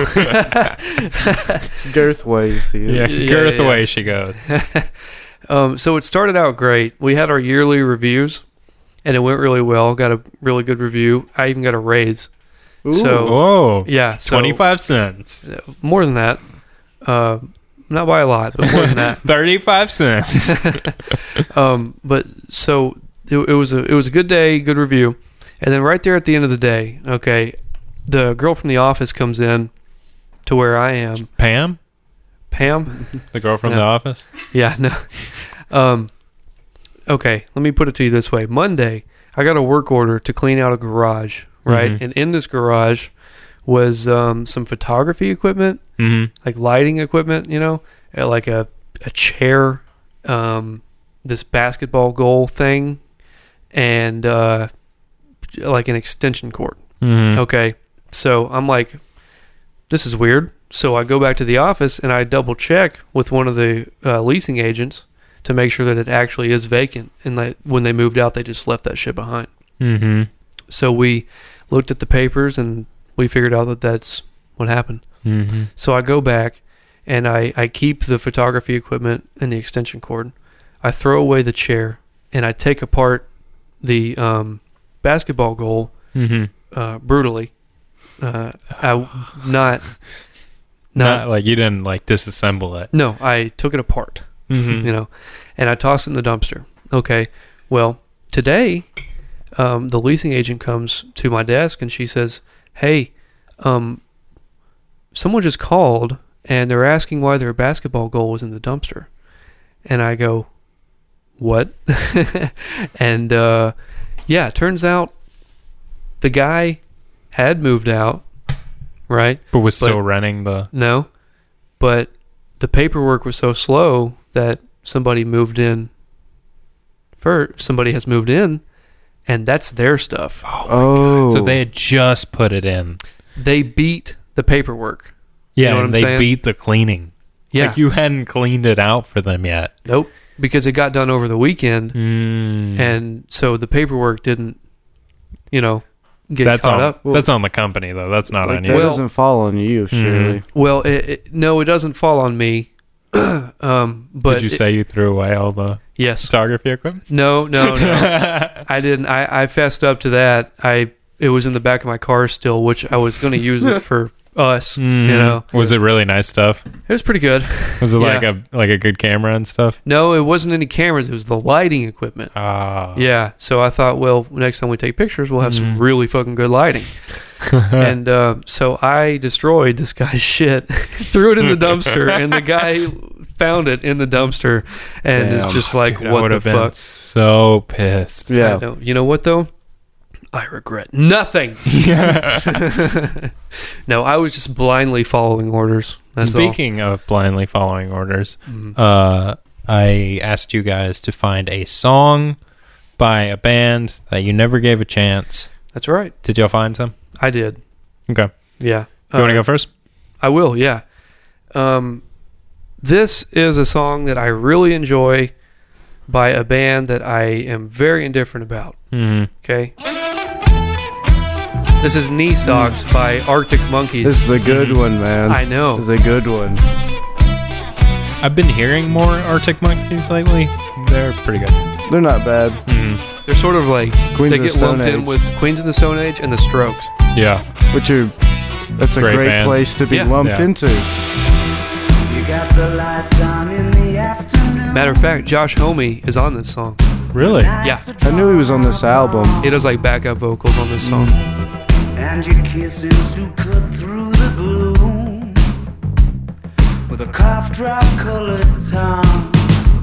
Girth ways. Girth way she goes. So it started out great. We had our yearly reviews, and it went really well. Got a really good review. I even got a raise. Ooh. So yeah, 25 cents. More than that. Not by a lot, but more than that. 35 cents. But so it was a good day, good review, and then right there at the end of the day, okay, the girl from the office comes in to where I am. Pam? The girl from the office? Yeah, no. Okay, let me put it to you this way. Monday, I got a work order to clean out a garage, right? Mm-hmm. And in this garage was some photography equipment, like lighting equipment, like a chair, this basketball goal thing, and like an extension cord. Mm-hmm. Okay, so I'm like, this is weird. So I go back to the office and I double check with one of the leasing agents to make sure that it actually is vacant, and that when they moved out, they just left that shit behind. Mm-hmm. So we looked at the papers and we figured out that that's what happened. Mm-hmm. So I go back and I keep the photography equipment and the extension cord. I throw away the chair and I take apart the basketball goal brutally. Not like you didn't like disassemble it. No, I took it apart. And I tossed it in the dumpster. Okay, well, today the leasing agent comes to my desk and she says, "Hey, someone just called and they're asking why their basketball goal was in the dumpster." And I go, "What?" And yeah, it turns out the guy had moved out, right? But was still renting the... No, but the paperwork was so slow that somebody moved in. Somebody has moved in, and that's their stuff. Oh, God. So they had just put it in. They beat the paperwork. Yeah, you know what and I'm they saying? beat the cleaning. Yeah. Like you hadn't cleaned it out for them yet. Nope, because it got done over the weekend, and so the paperwork didn't, get caught up. That's on the company, though. That's not on you. That doesn't fall on you, surely. Well, no, it doesn't fall on me. But did you say you threw away all the photography equipment? No. I didn't. I fessed up to that. It was in the back of my car still, which I was going to use it for us. Was it really nice stuff? It was pretty good. Was it like a good camera and stuff? No, it wasn't any cameras. It was the lighting equipment. Yeah. So I thought, well, next time we take pictures, we'll have some really fucking good lighting. And so I destroyed this guy's shit, threw it in the dumpster, and the guy found it in the dumpster, and it's just like, dude, what the fuck? Been so pissed. Yeah. I know. You know what though? I regret nothing. No, I was just blindly following orders. That's Speaking of blindly following orders, I asked you guys to find a song by a band that you never gave a chance. That's right. Did y'all find some? I did. Okay. Yeah. You want to go first? I will, yeah. This is a song that I really enjoy by a band that I am very indifferent about. Okay? This is Knee Socks by Arctic Monkeys. This is a good one, man. I know. This is a good one. I've been hearing more Arctic Monkeys lately. They're pretty good. They're not bad. They're sort of like, Queens they of get the Stone lumped in Age. with Queens of the Stone Age and the Strokes. Yeah. That's a great bands. place to be lumped into. You got the lights on in the afternoon. Matter of fact, Josh Homme is on this song. Really? Yeah. I knew he was on this album. He does like backup vocals on this song. And you're kissing to cut through the gloom with a cough drop colored tongue.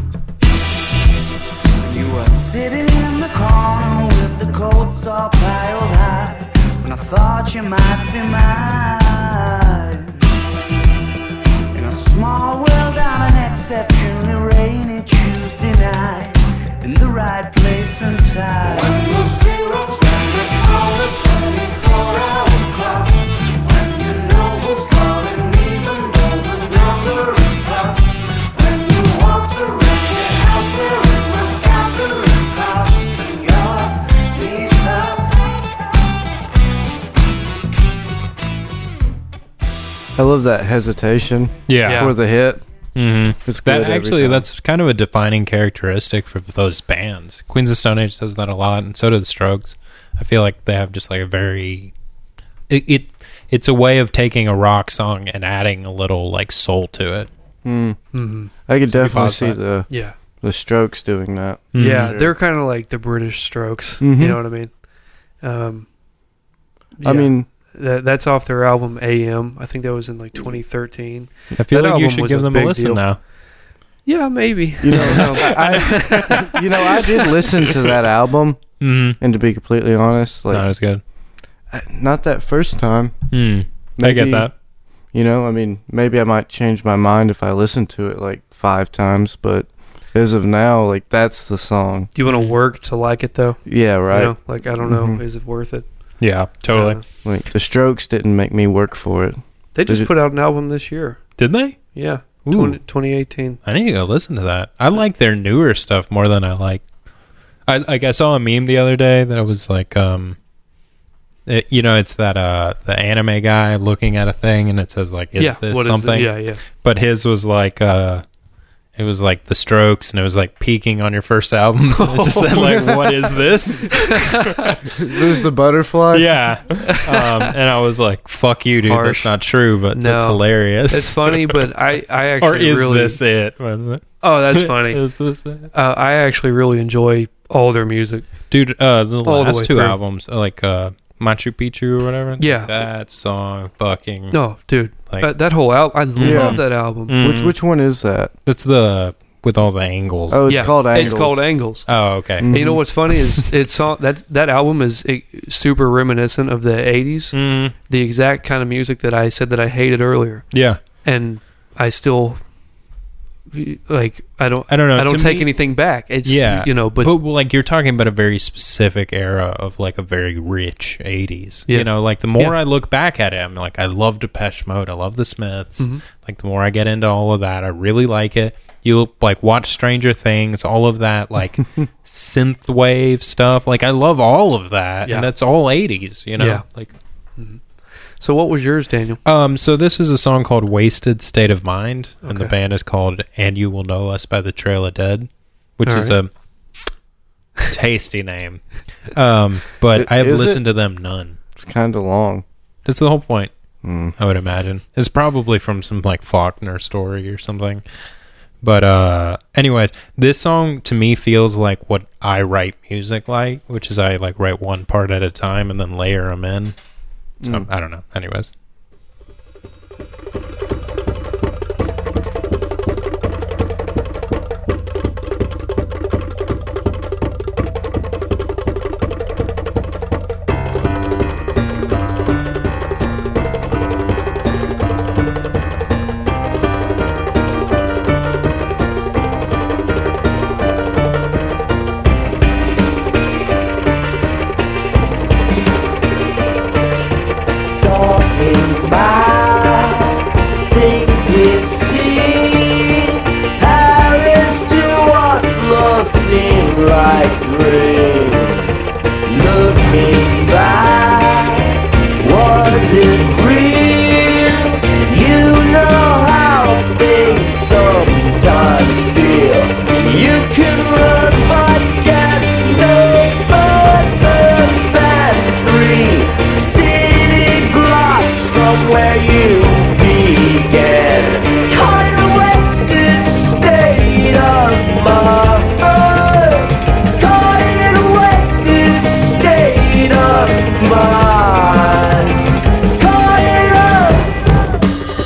You were sitting in the corner with the coats all piled high when I thought you might be mine. In a small world on an exceptionally rainy Tuesday night, in the right place and time. When the zero's standing on the 24-hour clock, when you know who's calling even though the number is blocked, when you walk to rent your house where it was gathering costs, and your knees up. I love that hesitation before the hit. It's good that's kind of a defining characteristic for those bands. Queens of Stone Age does that a lot, and so do the Strokes. I feel like they have just like a very... It's a way of taking a rock song and adding a little like soul to it. I could definitely see the Strokes doing that. Yeah, they're kind of like the British Strokes. You know what I mean? I mean... That's off their album AM. I think that was in like 2013. I feel like you should give them a listen now. Yeah, maybe. I did listen to that album, and to be completely honest, like, not as good. Not that first time. Maybe, I get that. Maybe I might change my mind if I listen to it like 5 times, but as of now, like, that's the song. Do you want to work to like it though? Yeah, right. Like, I don't know, is it worth it? Yeah, totally. Like, the Strokes didn't make me work for it. They just put out an album this year. Did they? Yeah, 2018. I need to go listen to that. I like their newer stuff more than I like. I saw a meme the other day that was like, it's that the anime guy looking at a thing and it says like, is this something? Yeah. But his was like, it was like the Strokes, and it was like peaking on your first album. It just said like, "What is this?" There's the butterfly. Yeah, and I was like, "Fuck you, dude. That's not true." But that's hilarious. It's funny, but I actually or is really, this it? Wasn't it? Oh, that's funny. Is this it? I actually really enjoy all their music. Dude, the All the last way two through. albums, like Machu Picchu or whatever. Yeah. That song, fucking. No, dude. Like, that whole album, I love that album. Which one is that? That's the with all the angles. Oh, it's called Angles. It's called Angles. Oh, okay. And you know what's funny is that album is super reminiscent of the 80s. The exact kind of music that I said that I hated earlier. Yeah. And I still like I don't know. I don't To take me- anything back. It's Yeah, but like you're talking about a very specific era of like a very rich 80s. Yeah. You know, like the more I look back at it, I'm like, I love Depeche Mode, I love the Smiths. Like the more I get into all of that, I really like it. You like watch Stranger Things, all of that like synth wave stuff. Like I love all of that, and that's all 80s. You know, Yeah. like. So what was yours, Daniel? So this is a song called "Wasted State of Mind," and the band is called "And You Will Know Us" by the Trail of Dead, which All is right. a tasty name. But I have Is listened to them none. It's kind of long. That's the whole point. I would imagine it's probably from some like Faulkner story or something. But anyways, this song to me feels like what I write music like, which is I like write one part at a time and then layer them in. So, I don't know. Anyways. Talking about things we've seen. Paris to Oslo seem like dreams. Looking back, was it real? You know how things sometimes feel. You can run but get no further than 3 city blocks from where you began. Caught in a wasted state of mind. Caught in a wasted state of mind. Caught in a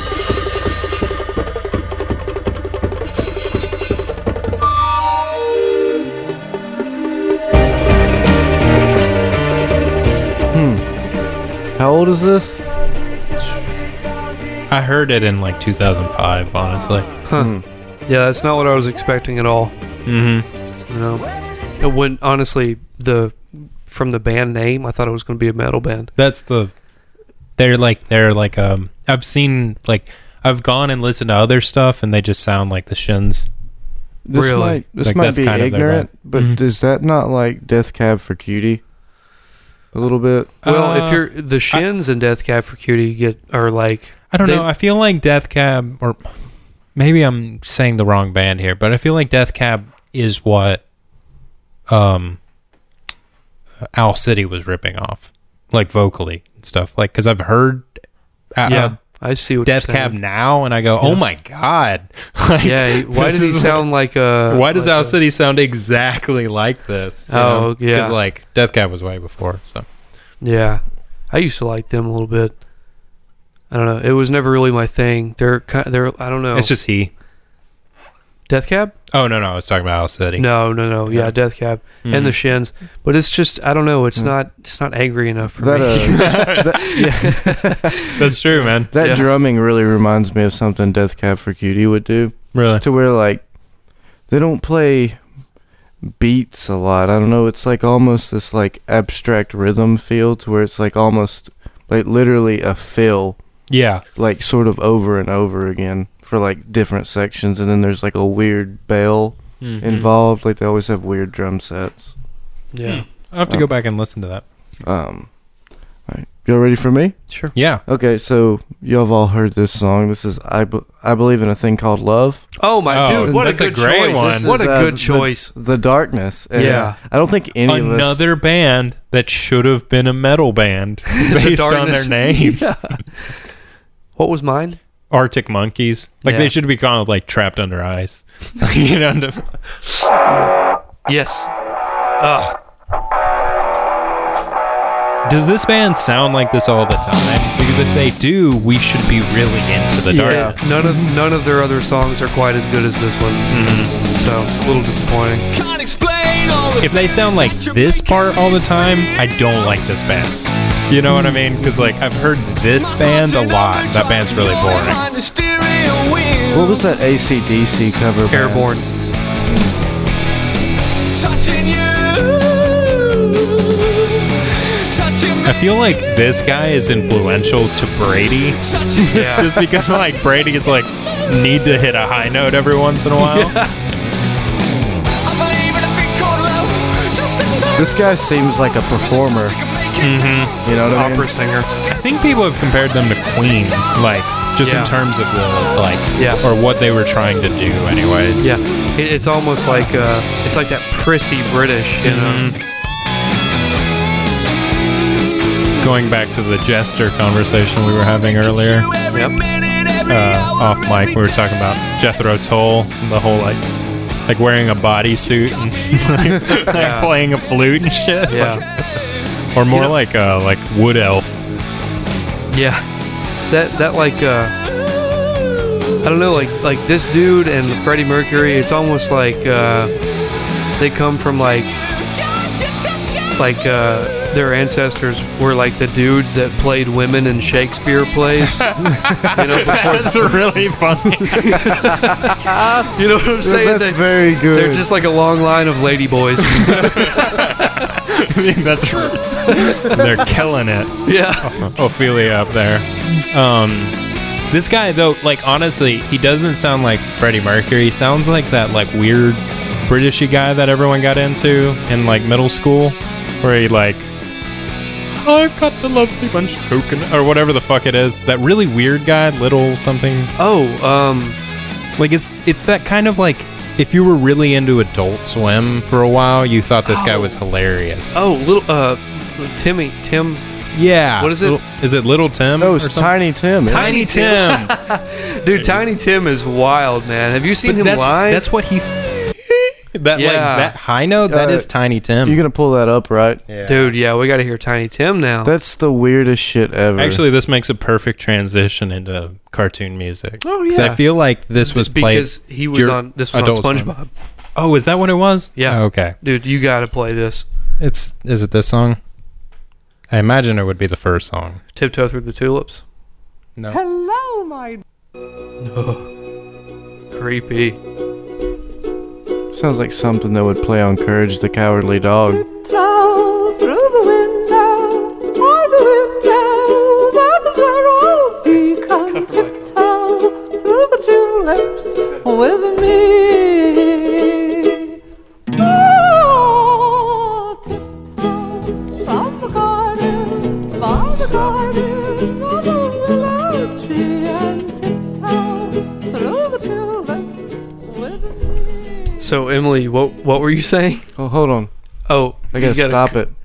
How old is this? I heard it in like 2005, honestly. Yeah, that's not what I was expecting at all. Mm-hmm. You know, and when honestly from the band name, I thought it was going to be a metal band. They're like I've seen like I've gone and listened to other stuff and they just sound like the Shins. This Really? might Like, might that's be kind of their ignorant, vibe. but is that not like Death Cab for Cutie? A little bit. Well, if you're the Shins and Death Cab for Cutie are like I don't know. I feel like Death Cab, or maybe I'm saying the wrong band here, but I feel like Death Cab is what Owl City was ripping off, like vocally and stuff. Like, because I've heard I see what Death you're saying. Cab now, and I go, oh my god! Like, Yeah, why this does he is sound like a? Why does like Owl a- City sound exactly like this? Oh, yeah. because like Death Cab was way before. So Yeah, I used to like them a little bit. I don't know. It was never really my thing. They're I don't know. it's just he. Death Cab. Oh no, I was talking about Owl City. No. Yeah, Death Cab and the Shins. But it's just I don't know. It's not angry enough for me. That's true, man. That drumming really reminds me of something Death Cab for Cutie would do. Really? To where like they don't play beats a lot. I don't know. It's like almost this like abstract rhythm feel to where it's like almost like literally a fill. Yeah. Like sort of over and over again for like different sections, and then there's like a weird bell involved. Like they always have weird drum sets. Yeah. I'll have to go back and listen to that. All right. Y'all ready for me? Sure. Yeah. Okay, so y'all have all heard this song. This is I Believe in a Thing Called Love. Oh my dude! What a that's a good great choice! one. What a This is, good choice! The Darkness. And Yeah. I don't think any of us. Another band that should have been a metal band based on their Darkness. name. Yeah. What was mine? Arctic Monkeys. Like Yeah. they should be called like Trapped Under Ice. You know? Yes. Does this band sound like this all the time? Because if they do, we should be really into the darkness. None of their other songs are quite as good as this one. So a little disappointing. If they sound like this part all the time, I don't like this band. You know what I mean? Because like I've heard this band a lot. That band's really boring. What was that AC/DC cover? Airborne. I feel like this guy is influential to Brady. Yeah. Just because like Brady is like need to hit a high note every once in a while. This guy seems like a performer. You know what I mean? Opera singer. I think people have compared them to Queen, like just in terms of the like, or what they were trying to do, anyways. Yeah, it's almost like it's like that prissy British, you know. Going back to the Jester conversation we were having earlier. Yep. Off mic, we were talking about Jethro Tull, the whole like wearing a bodysuit and like playing a flute and shit. Yeah. Or more like Wood Elf. Yeah. That like I don't know, like this dude and Freddie Mercury, it's almost like they come from like their ancestors were like the dudes that played women in Shakespeare plays. That's really funny. You know what I'm saying? That's very good. They're just like a long line of ladyboys. That's true. They're killing it. Yeah. Ophelia up there. This guy though, like honestly, he doesn't sound like Freddie Mercury. He sounds like that like weird Britishy guy that everyone got into in like middle school, where he like, I've got the lovely bunch of coconut or whatever the fuck it is. That really weird guy, little something. Like it's that kind of like, if you were really into Adult Swim for a while, you thought this guy was hilarious. Oh, Tim. Yeah. What is it? Is it Little Tim? No, it's Tiny Tim. Tiny Tim. Dude, Tiny Tim is wild, man. Have you seen him live? That's what he's... Like that high note, that is Tiny Tim. You're going to pull that up, right? Yeah. Dude, yeah, we got to hear Tiny Tim now. That's the weirdest shit ever. Actually, this makes a perfect transition into cartoon music. Oh, yeah. Because I feel like this was played... Because he was on... This was on SpongeBob. Oh, is that what it was? Yeah. Oh, okay. Dude, you got to play this. Is it this song? I imagine it would be the first song. Tiptoe Through the Tulips. No. Hello, my... Creepy. Sounds like something that would play on Courage the Cowardly Dog. Tiptoe through the window, by the window, that is where I'll be. Come tiptoe through the tulips with me. Oh, tiptoe from the garden, by the garden, along the large tree, and tiptoe through the tulips with me. So, Emily, what were you saying? Oh, hold on. Oh, I gotta stop it.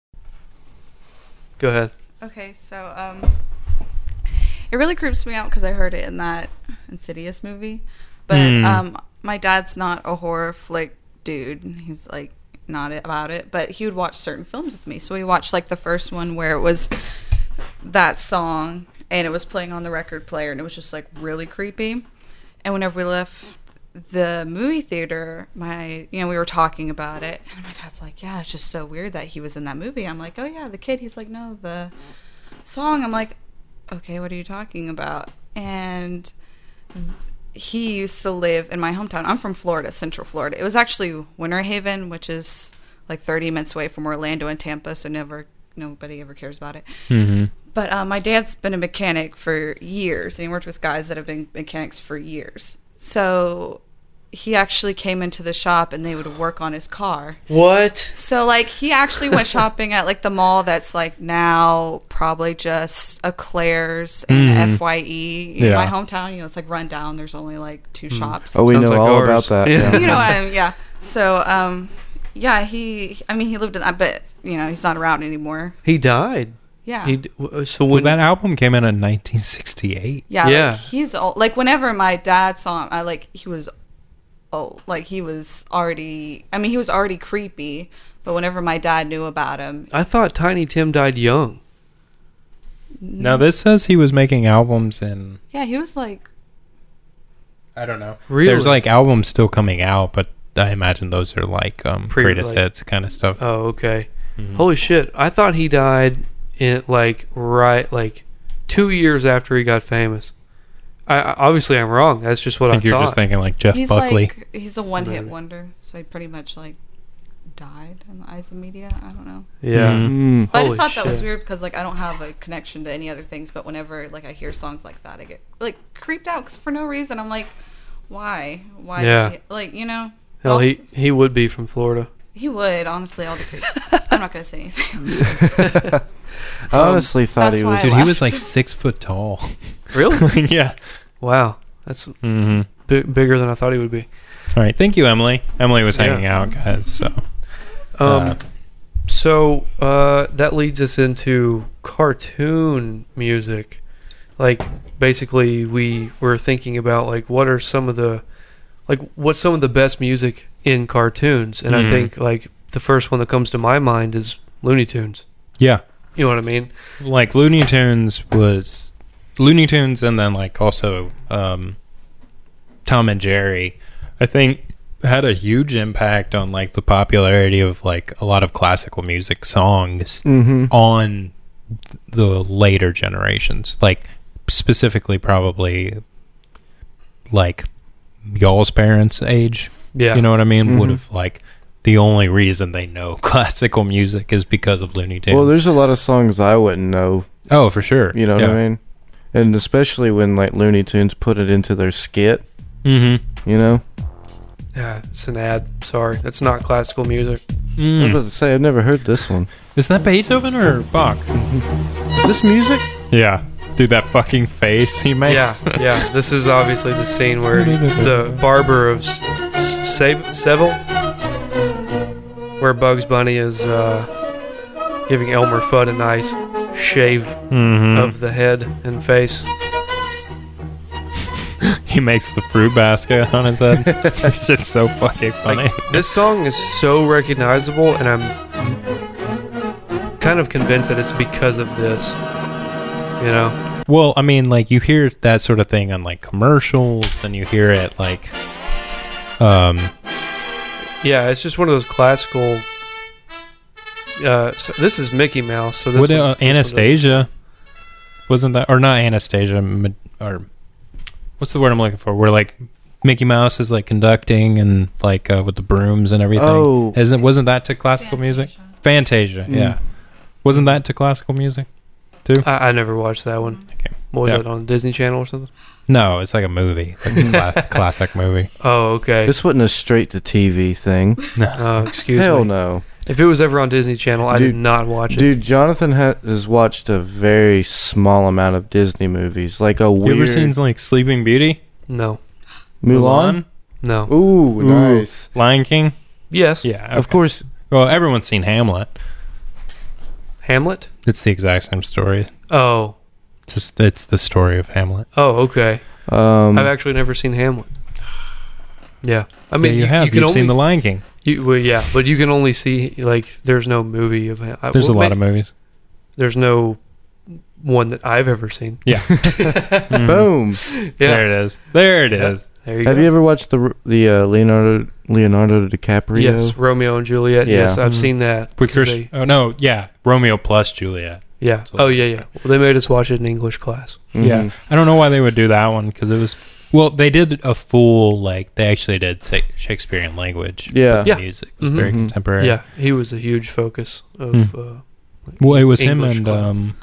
Go ahead. Okay, so it really creeps me out because I heard it in that Insidious movie. But my dad's not a horror flick dude. He's like not about it. But he would watch certain films with me. So we watched like the first one where it was that song and it was playing on the record player and it was just like really creepy. And whenever we left the movie theater, we were talking about it, and my dad's like, yeah, it's just so weird that he was in that movie. I'm like, oh yeah, the kid. He's like, no, the song. I'm like, okay, what are you talking about? And he used to live in my hometown. I'm from Florida, Central Florida. It was actually Winter Haven, which is like 30 minutes away from Orlando and Tampa, so nobody ever cares about it. But my dad's been a mechanic for years, and he worked with guys that have been mechanics for years. So he actually came into the shop and they would work on his car. What? So like he actually went shopping at like the mall that's like now probably just a Claire's and FYE. In my hometown, it's like run down. There's only like 2 shops. Oh, we know all about that. Yeah. You know what I mean? Yeah. So he lived in that, but he's not around anymore. He died. Yeah. So when that album came out in 1968. Yeah. Like, he's old. Like whenever my dad saw him, he was old. Like he was already. He was already creepy, But whenever my dad knew about him, I thought Tiny Tim died young. Now this says he was making albums and yeah, he was like, I don't know. Really? There's like albums still coming out, but I imagine those are like greatest like- hits kind of stuff. Oh, okay. Mhm. Holy shit! I thought he died in like 2 years after he got famous. Obviously I'm wrong. That's just what I think you're thought. just thinking like Jeff he's Buckley. like, he's a one-hit Maybe. wonder, so he pretty much like died in the eyes of media. I don't know. Yeah. Mm. But I Holy just thought that was shit. weird because like I don't have a connection to any other things. But whenever like I hear songs like that, I get like creeped out 'cause for no reason. I'm like, why? Why? Yeah. Does he, like you know. Hell, Also- he would be from Florida. He would, honestly, all the creep. I'm not going to say anything. I honestly thought That's he why was. I Dude, he was laughed. like 6 foot tall. Really? Yeah. Wow. That's Mm-hmm. bigger than I thought he would be. All right. Thank you, Emily. Emily was Yeah. hanging out, guys. So. So that leads us into cartoon music. Like basically we were thinking about like what's some of the best music in cartoons, and I think like the first one that comes to my mind is Looney Tunes. Yeah. You know what I mean? Like Looney Tunes and then like also Tom and Jerry, I think had a huge impact on like the popularity of like a lot of classical music songs on the later generations, like specifically probably like y'all's parents' age. Yeah. You know what I mean? Would have like the only reason they know classical music is because of Looney Tunes. Well, there's a lot of songs I wouldn't know. Oh, for sure. You know what I mean? And especially when like Looney Tunes put it into their skit. Mm-hmm. You know? Yeah, it's an ad. Sorry, that's not classical music. I was about to say I've never heard this one. Is that Beethoven or Bach? Is this music? Yeah. Dude, that fucking face he makes. Yeah. This is obviously the scene where the barber of Seville, where Bugs Bunny is giving Elmer Fudd a nice shave of the head and face. He makes the fruit basket on his head. This shit's so fucking funny. Like, this song is so recognizable, and I'm kind of convinced that it's because of this. You know? Well, I mean, like, you hear that sort of thing on, like, commercials, and you hear it, like, Yeah, it's just one of those classical... so this is Mickey Mouse, so this what, one- this one Anastasia, wasn't that, or not Anastasia, or, what's the word I'm looking for, where, like, Mickey Mouse is, like, conducting, and, like, with the brooms and everything. Oh. Wasn't that to classical music? Fantasia, yeah. Wasn't that to classical music? Too? I never watched that one. Okay. What was Yeah. that, on Disney Channel or something? No, it's like a movie, like a classic movie. Oh, okay. This wasn't a straight to TV thing. Excuse me. Hell no. If it was ever on Disney Channel, I did not watch it. Dude, Jonathan has watched a very small amount of Disney movies. Like a weird... You ever seen like Sleeping Beauty? No. Mulan? No. Ooh, nice. Lion King? Yes. Yeah, Of course. Well, everyone's seen Hamlet. Hamlet? It's the exact same story. Oh. It's the story of Hamlet. Oh, okay. I've actually never seen Hamlet. Yeah. I mean, you have. You can You've only seen The Lion King. Well, yeah, but you can only see, like, there's no movie of Hamlet. There's a lot of movies. There's no one that I've ever seen. Yeah. Boom. Yeah. There it is. There it is. There you Have go. you ever watched the Leonardo DiCaprio? Yes, Romeo and Juliet. Yeah. Yes, I've seen that. With 'cause Chris, oh, no. Yeah. Romeo plus Juliet. Yeah. Oh, yeah. Well, they made us watch it in English class. Yeah. I don't know why they would do that one because it was. Well, they did a full, like, they actually did Shakespearean language. Yeah. With the music. It was very contemporary. Yeah, he was a huge focus of. Well, it was English him class. and.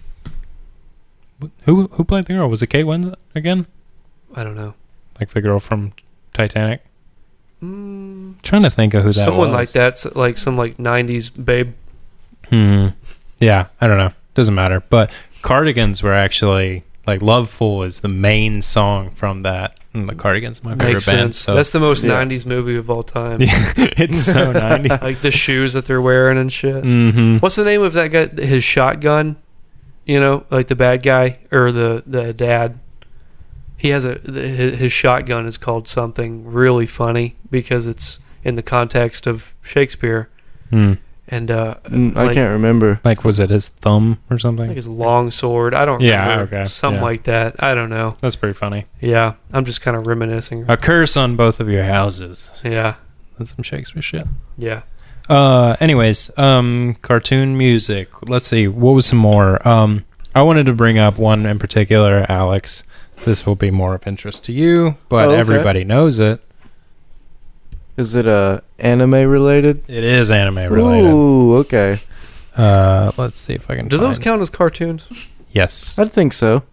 Who played the girl? Was it Kate Winslet again? I don't know. Like the girl from Titanic? Trying to think of who that Someone was. like that, like some like 90s babe. Yeah, I don't know. Doesn't matter. But Cardigans were actually, like, Loveful is the main song from that. And the Cardigans, my favorite Makes band. sense. So. That's the most 90s movie of all time. It's so 90s. Like the shoes that they're wearing and shit. Mm-hmm. What's the name of that guy? His shotgun? You know, like the bad guy or the dad. He has his shotgun is called something really funny because it's in the context of Shakespeare. And I can't remember. Like, was it his thumb or something? I think it's long sword. I don't remember. Okay. Something like that. I don't know. That's pretty funny. Yeah, I'm just kind of reminiscing. A curse on both of your houses. Yeah. That's some Shakespeare shit. Yeah. Anyways, cartoon music. Let's see. What was some more? I wanted to bring up one in particular, Alex. This will be more of interest to you, but everybody knows it. Is it anime related? It is anime related. Ooh, okay. Let's see if I can. Do those count as cartoons? Yes, I think so.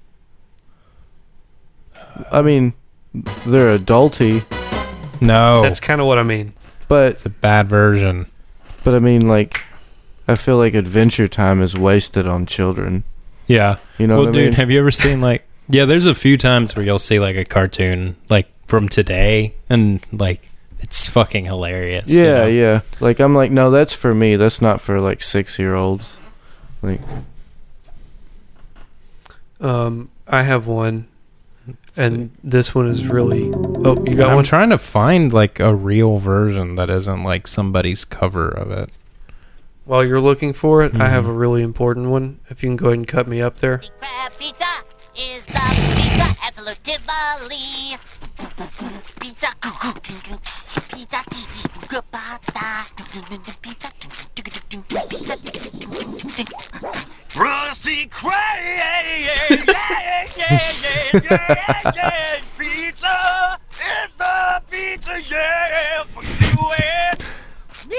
I mean, they're adulty. No, That's kind of what I mean. But it's a bad version. But I mean, like, I feel like Adventure Time is wasted on children. Yeah. You know what I dude, mean? have you ever seen, like... Yeah, there's a few times where you'll see, like, a cartoon, like, from today, and, like, it's fucking hilarious. Yeah, yeah. Like, I'm like, no, that's for me. That's not for, like, 6-year-olds. Like... I have one. And this one is really... Oh, you got one? I'm trying to find, like, a real version that isn't, like, somebody's cover of it. While you're looking for it, I have a really important one. If you can go ahead and cut me up there. Crab pizza is the pizza absolutely. Pizza, Rusty Craig, pizza is the pizza, yeah, for you and me.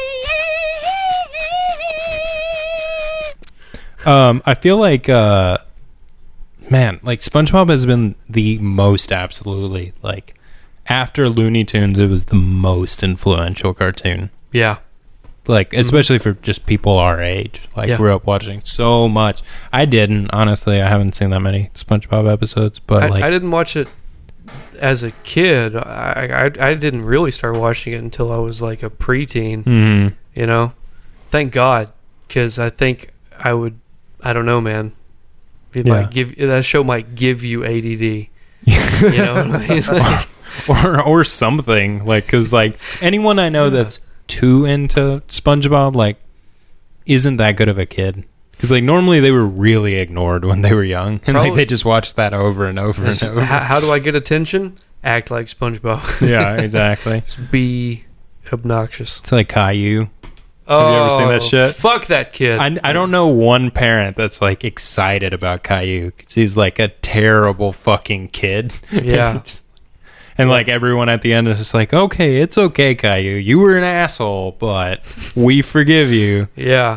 I feel like, man, like SpongeBob has been the most absolutely, like, after Looney Tunes, it was the most influential cartoon. Yeah. Like, especially for just people our age. Like, grew up watching so much. I didn't, honestly. I haven't seen that many SpongeBob episodes, but I didn't watch it as a kid. I didn't really start watching it until I was like a preteen. Mm-hmm. You know? Thank God, because I think I would. I don't know, man. It might give that show might give you ADD. You know what I mean? Like, or something, like, because like anyone I know that's too into SpongeBob, like, isn't that good of a kid, because like normally they were really ignored when they were young, and like they just watched that over and over and over. How do I get attention? Act like SpongeBob. Yeah, exactly. Just be obnoxious. It's like Caillou. Oh, have you ever seen that shit? Fuck that kid. I don't know one parent that's like excited about Caillou, because he's like a terrible fucking kid. Yeah. And like everyone at the end is just like, okay, it's okay, Caillou. You were an asshole, but we forgive you. Yeah.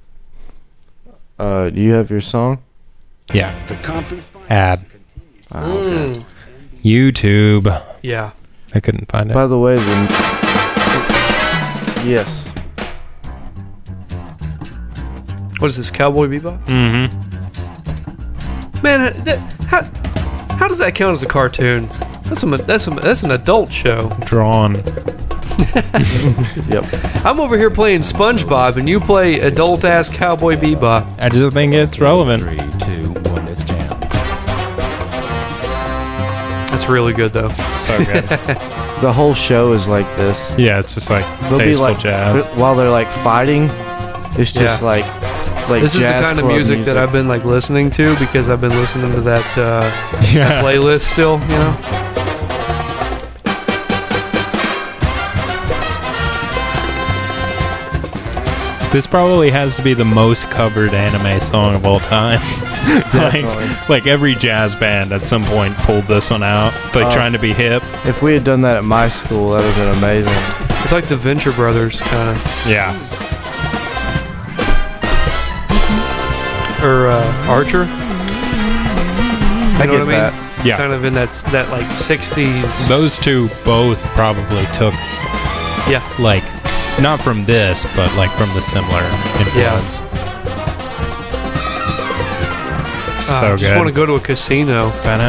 Do you have your song? Yeah. Ad. Okay. YouTube. Yeah. I couldn't find it. By the way, then. Yes. What is this, Cowboy Bebop? Mm-hmm. Man, how does that count as a cartoon? That's an adult show. Drawn. Yep. I'm over here playing SpongeBob, and you play adult-ass Cowboy Bebop. I just think it's relevant. 3, 2, 1, let's jam. That's really good, though. So good. The whole show is like this. Yeah, it's just like They'll be tasteful like, jazz. while they're like fighting, it's just like this is the jazz kind of club music that I've been like listening to, because I've been listening to that, that playlist still, you know? This probably has to be the most covered anime song of all time. like every jazz band at some point pulled this one out, like trying to be hip. If we had done that at my school, that would have been amazing. It's like the Venture Brothers, kind of. Yeah. Or Archer. I know get what I mean? that. Yeah. Kind of in that like 60s. Those two both probably took, like, not from this, but like from the similar influence. So I good. just want to go to a casino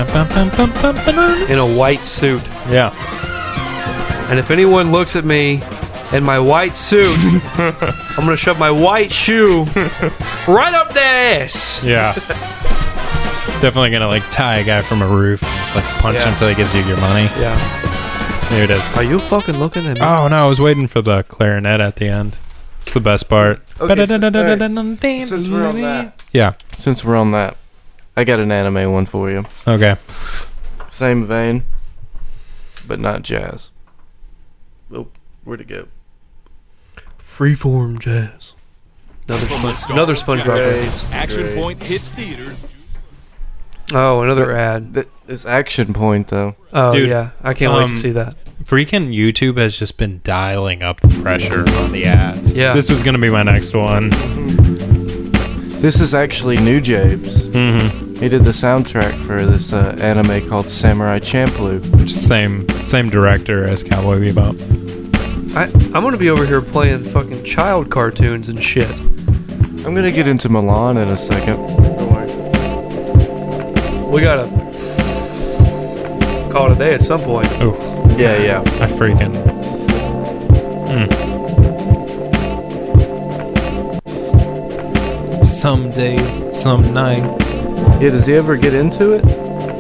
in a white suit. Yeah. And if anyone looks at me in my white suit, I'm going to shove my white shoe right up the ass. Yeah. Definitely going to like tie a guy from a roof and just like punch him until he gives you your money. Yeah. There it is. Are you fucking looking at me? Oh, no, I was waiting for the clarinet at the end. It's the best part. Okay, since we're on that. Yeah. Since we're on that, I got an anime one for you. Okay. Same vein, but not jazz. Oh, where'd it go? Freeform jazz. Another SpongeBob reference. Action Point hits theaters. Oh, another ad. It's Action Point, though. Oh, yeah. I can't wait to see that. Freaking YouTube has just been dialing up the pressure on the ads. Yeah. This was going to be my next one. This is actually New James. Mm-hmm. He did the soundtrack for this anime called Samurai Champloo. Which is same director as Cowboy Bebop. I'm going to be over here playing fucking child cartoons and shit. I'm going to get into Milan in a second. Don't worry. We got to call it a day at some point. Oh. Yeah. I freaking... Some days, some night. Yeah, does he ever get into it?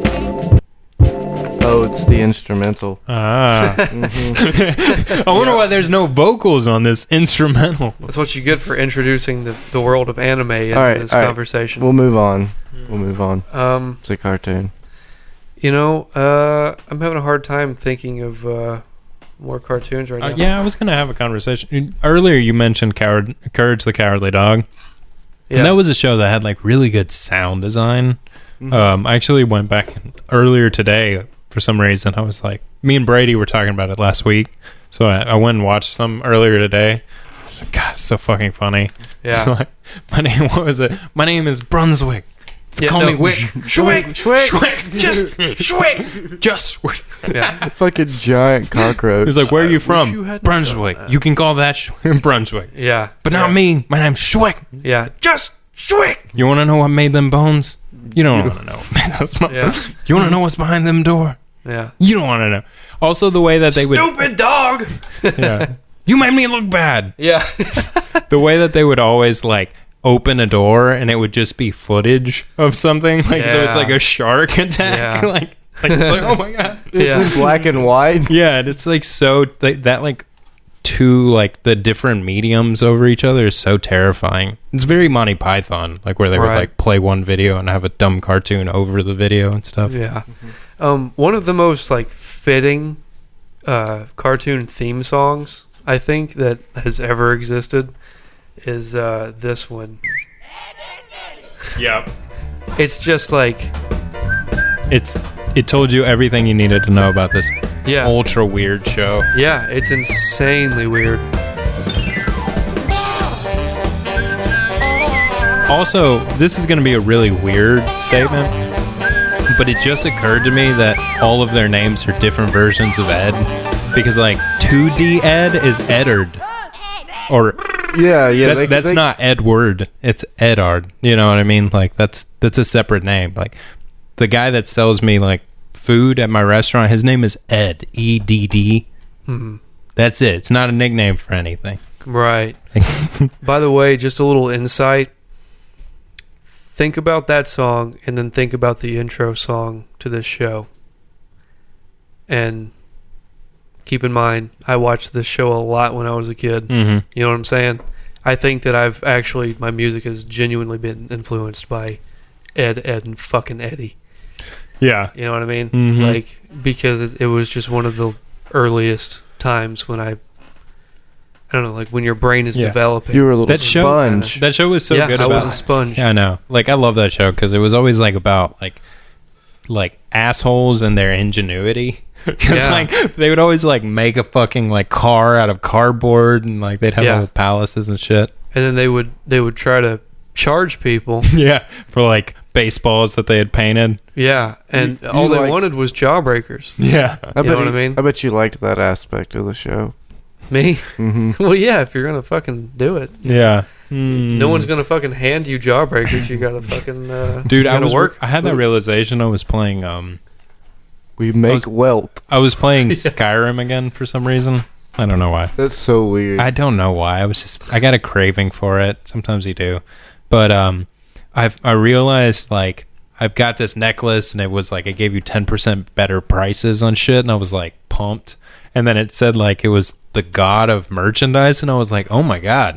Oh, it's the instrumental. Ah. I wonder why there's no vocals on this instrumental. That's what you get for introducing the world of anime into this conversation. We'll move on. It's a cartoon. You know, I'm having a hard time thinking of more cartoons right now. Yeah, I was going to have a conversation. Earlier you mentioned Courage the Cowardly Dog. Yeah. And that was a show that had like really good sound design. Mm-hmm. I actually went back earlier today for some reason. I was like, me and Brady were talking about it last week. So I went and watched some earlier today. I was like, God, it's so fucking funny. Yeah. So like, what was it? My name is Brunswick. Call me Wick. Schwick. Just Schwick. Just Schwick. Yeah. Fucking giant cockroach. He's like, where are you from? Brunswick. You can call that Brunswick. Yeah. But not me. My name's Schwick. Yeah. Just Schwick. You want to know what made them bones? You don't want to know. You want to know what's behind them door? Yeah. You don't want to know. Also, the way that they would... Stupid dog! Yeah. You made me look bad. Yeah. The way that they would always, like, open a door and it would just be footage of something. Like, so it's like a shark attack. Yeah. like it's like, oh my God. It's in black and white. Yeah, and it's like so... that, like, two, like, the different mediums over each other is so terrifying. It's very Monty Python, like, where they would, like, play one video and have a dumb cartoon over the video and stuff. Yeah. One of the most, like, fitting cartoon theme songs, I think, that has ever existed is this one. Yep. It's just, like... It told you everything you needed to know about this Yeah. ultra weird show. Yeah, it's insanely weird. Also, this is going to be a really weird statement, but it just occurred to me that all of their names are different versions of Ed, because like 2D Ed is Eddard, or that's not Edward, it's Eddard. You know what I mean? Like that's a separate name. Like the guy that sells me like food at my restaurant, his name is Ed, EDD. Mm-hmm. That's it. It's not a nickname for anything. Right. By the way, just a little insight. Think about that song and then think about the intro song to this show. And keep in mind, I watched this show a lot when I was a kid. Mm-hmm. You know what I'm saying? I think that my music has genuinely been influenced by Ed, and fucking Eddie. Yeah. You know what I mean? Mm-hmm. Like, because it was just one of the earliest times when I don't know, like when your brain is developing. You were a little sponge. That show was so good. I was a sponge. Yeah, I know. Like, I love that show because it was always like about like assholes and their ingenuity. Because like they would always like make a fucking like car out of cardboard and like they'd have little palaces and shit. And then they would try to charge people. Yeah, for like baseballs that they had painted. Yeah, and all they wanted was jawbreakers. Yeah, you know what I mean? I bet you liked that aspect of the show. Me? Mm-hmm. Well, yeah, if you're gonna fucking do it. Yeah. No one's gonna fucking hand you jawbreakers. You gotta fucking dude. I had that Ooh. realization. I was playing. We make wealth. I was playing Skyrim again for some reason. I don't know why. That's so weird. I don't know why. I got a craving for it. Sometimes you do, but I realized like I've got this necklace and it was like it gave you 10% better prices on shit, and I was like pumped. And then it said like it was the god of merchandise, and I was like, oh my god,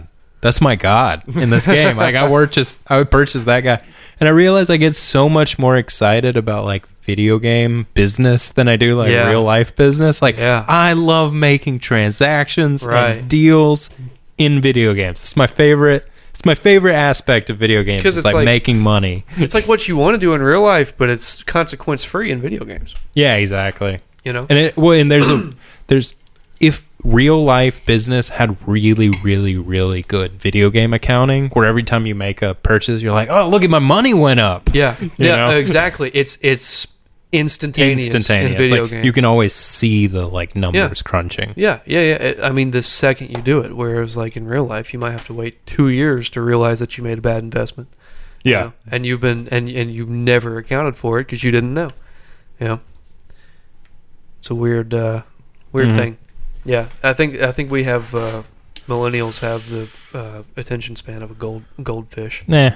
That's my god in this game. Like I would purchase that guy, and I realize I get so much more excited about like video game business than I do like real life business. Like I love making transactions and deals in video games. It's my favorite. It's my favorite aspect of video games. It's like making money. It's like what you want to do in real life, but it's consequence free in video games. Yeah, exactly. You know, and there's if real life business had really, really, really good video game accounting, where every time you make a purchase, you're like, oh, look at my money went up. Yeah, you know? Exactly. It's instantaneous in video games. You can always see the like numbers crunching. Yeah. I mean, the second you do it, whereas like in real life, you might have to wait 2 years to realize that you made a bad investment. Yeah, you know? And you've been and you've never accounted for it because you didn't know. You know, it's a weird thing. Yeah, I think we have millennials have the attention span of a goldfish. Nah,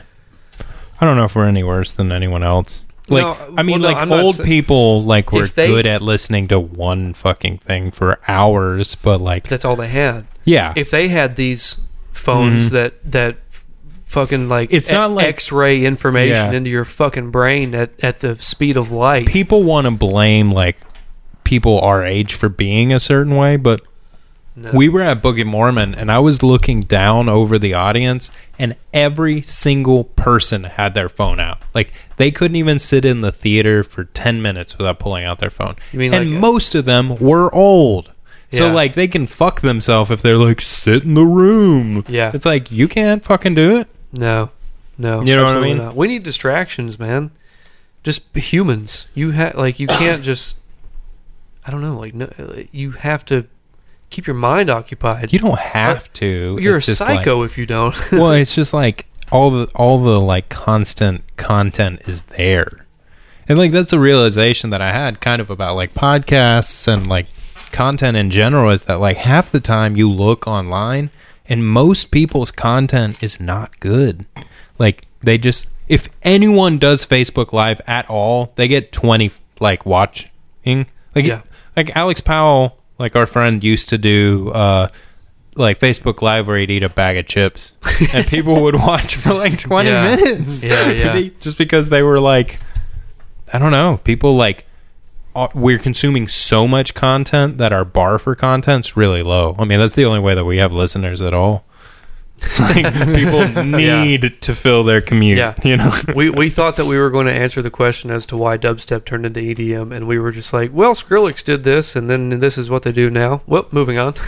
I don't know if we're any worse than anyone else. Like, no, I mean, well, like no, old people, like were they, good at listening to one fucking thing for hours, but like that's all they had. Yeah, if they had these phones that fucking like it's not like X-ray information into your fucking brain at the speed of light. People want to blame like people our age for being a certain way, but we were at Book of Mormon and I was looking down over the audience and every single person had their phone out. Like they couldn't even sit in the theater for 10 minutes without pulling out their phone. You mean and most of them were old. So like they can fuck themselves if they're like sit in the room. Yeah. It's like you can't fucking do it. No. You know what I mean? Not. We need distractions, man. Just humans. You can't just I don't know, like no, you have to keep your mind occupied. You don't have to. You're it's a psycho if you don't. Well, it's just like all the like constant content is there. And like that's a realization that I had kind of about like podcasts and like content in general is that like half the time you look online and most people's content is not good. Like they just if anyone does Facebook Live at all, they get 20 like watching. Like like Alex Powell, like our friend used to do like Facebook Live where he'd eat a bag of chips and people would watch for like 20 minutes. Yeah. Just because they were like, I don't know, people like, we're consuming so much content that our bar for content's really low. I mean, that's the only way that we have listeners at all. Like people need to fill their commute. Yeah. You know, we thought that we were going to answer the question as to why dubstep turned into EDM, and we were just like, well, Skrillex did this, and then this is what they do now. Well, moving on.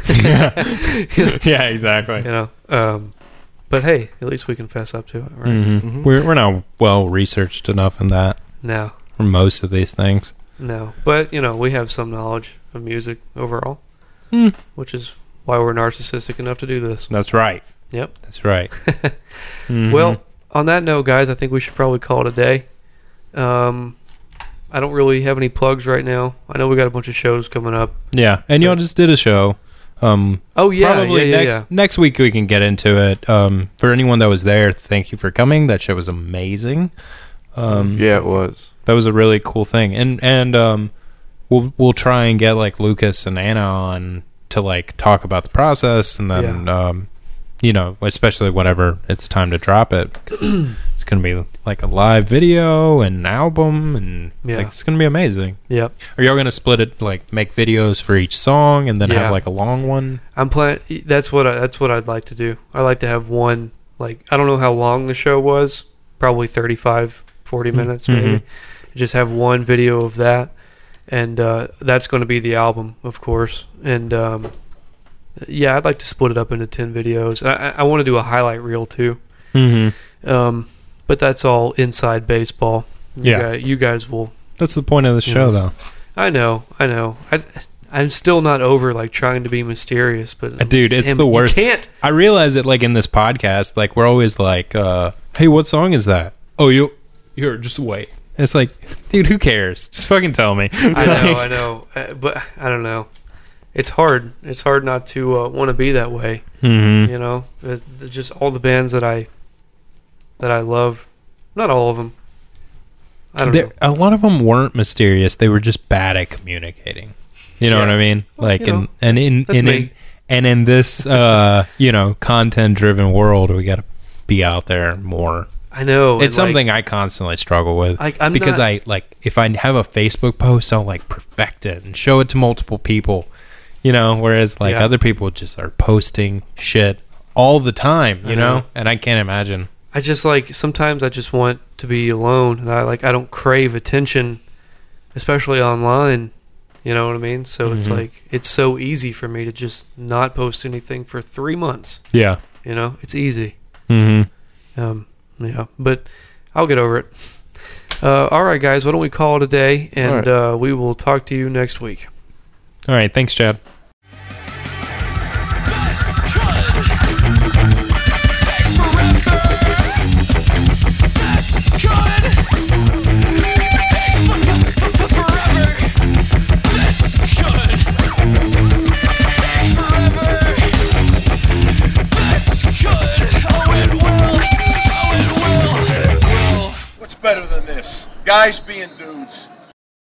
Yeah, exactly. You know, but hey, at least we can fess up to it, right? Mm-hmm. We're not well researched enough in that. No. For most of these things. No, but you know, we have some knowledge of music overall, which is why we're narcissistic enough to do this. That's right. Yep. That's right. Well, on that note, guys, I think we should probably call it a day. I don't really have any plugs right now. I know we got a bunch of shows coming up. Yeah, and y'all just did a show. Probably next week we can get into it. For anyone that was there, thank you for coming. That show was amazing. Yeah, it was. That was a really cool thing. And we'll try and get like Lucas and Anna on to like talk about the process, and then you know, especially whenever it's time to drop it. It's going to be like a live video and an album, and like, it's going to be amazing. Yep. Are y'all going to split it, like make videos for each song and then have like a long one? I'm planning. That's what I'd like to do. I like to have one, like, I don't know how long the show was, probably 35, 40 minutes maybe. Just have one video of that, and that's going to be the album, of course. And yeah, I'd like to split it up into 10 videos. I want to do a highlight reel too. But that's all inside baseball. You guys will. That's the point of the show, though. I know. I'm still not over like trying to be mysterious, but dude, it's the worst. You can't. I realize it like in this podcast, like we're always like, "Hey, what song is that?" Oh, you're just wait. It's like, dude, who cares? Just fucking tell me. I know, but I don't know. It's hard. It's hard not to want to be that way. You know, just all the bands that I love. Not all of them. I don't know. A lot of them weren't mysterious. They were just bad at communicating. You know what I mean? Well, like, you know, and in And in this, content-driven world, we got to be out there more. I know. It's something I constantly struggle with. If I have a Facebook post, I'll perfect it and show it to multiple people, whereas other people just are posting shit all the time, you know? And I can't imagine. I just sometimes I just want to be alone, and I don't crave attention, especially online. You know what I mean? So it's it's so easy for me to just not post anything for 3 months. Yeah. It's easy. Mm-hmm. Yeah, but I'll get over it. All right, guys, why don't we call it a day, and we will talk to you next week. All right, thanks, Chad. What's better than this? Guys being dudes.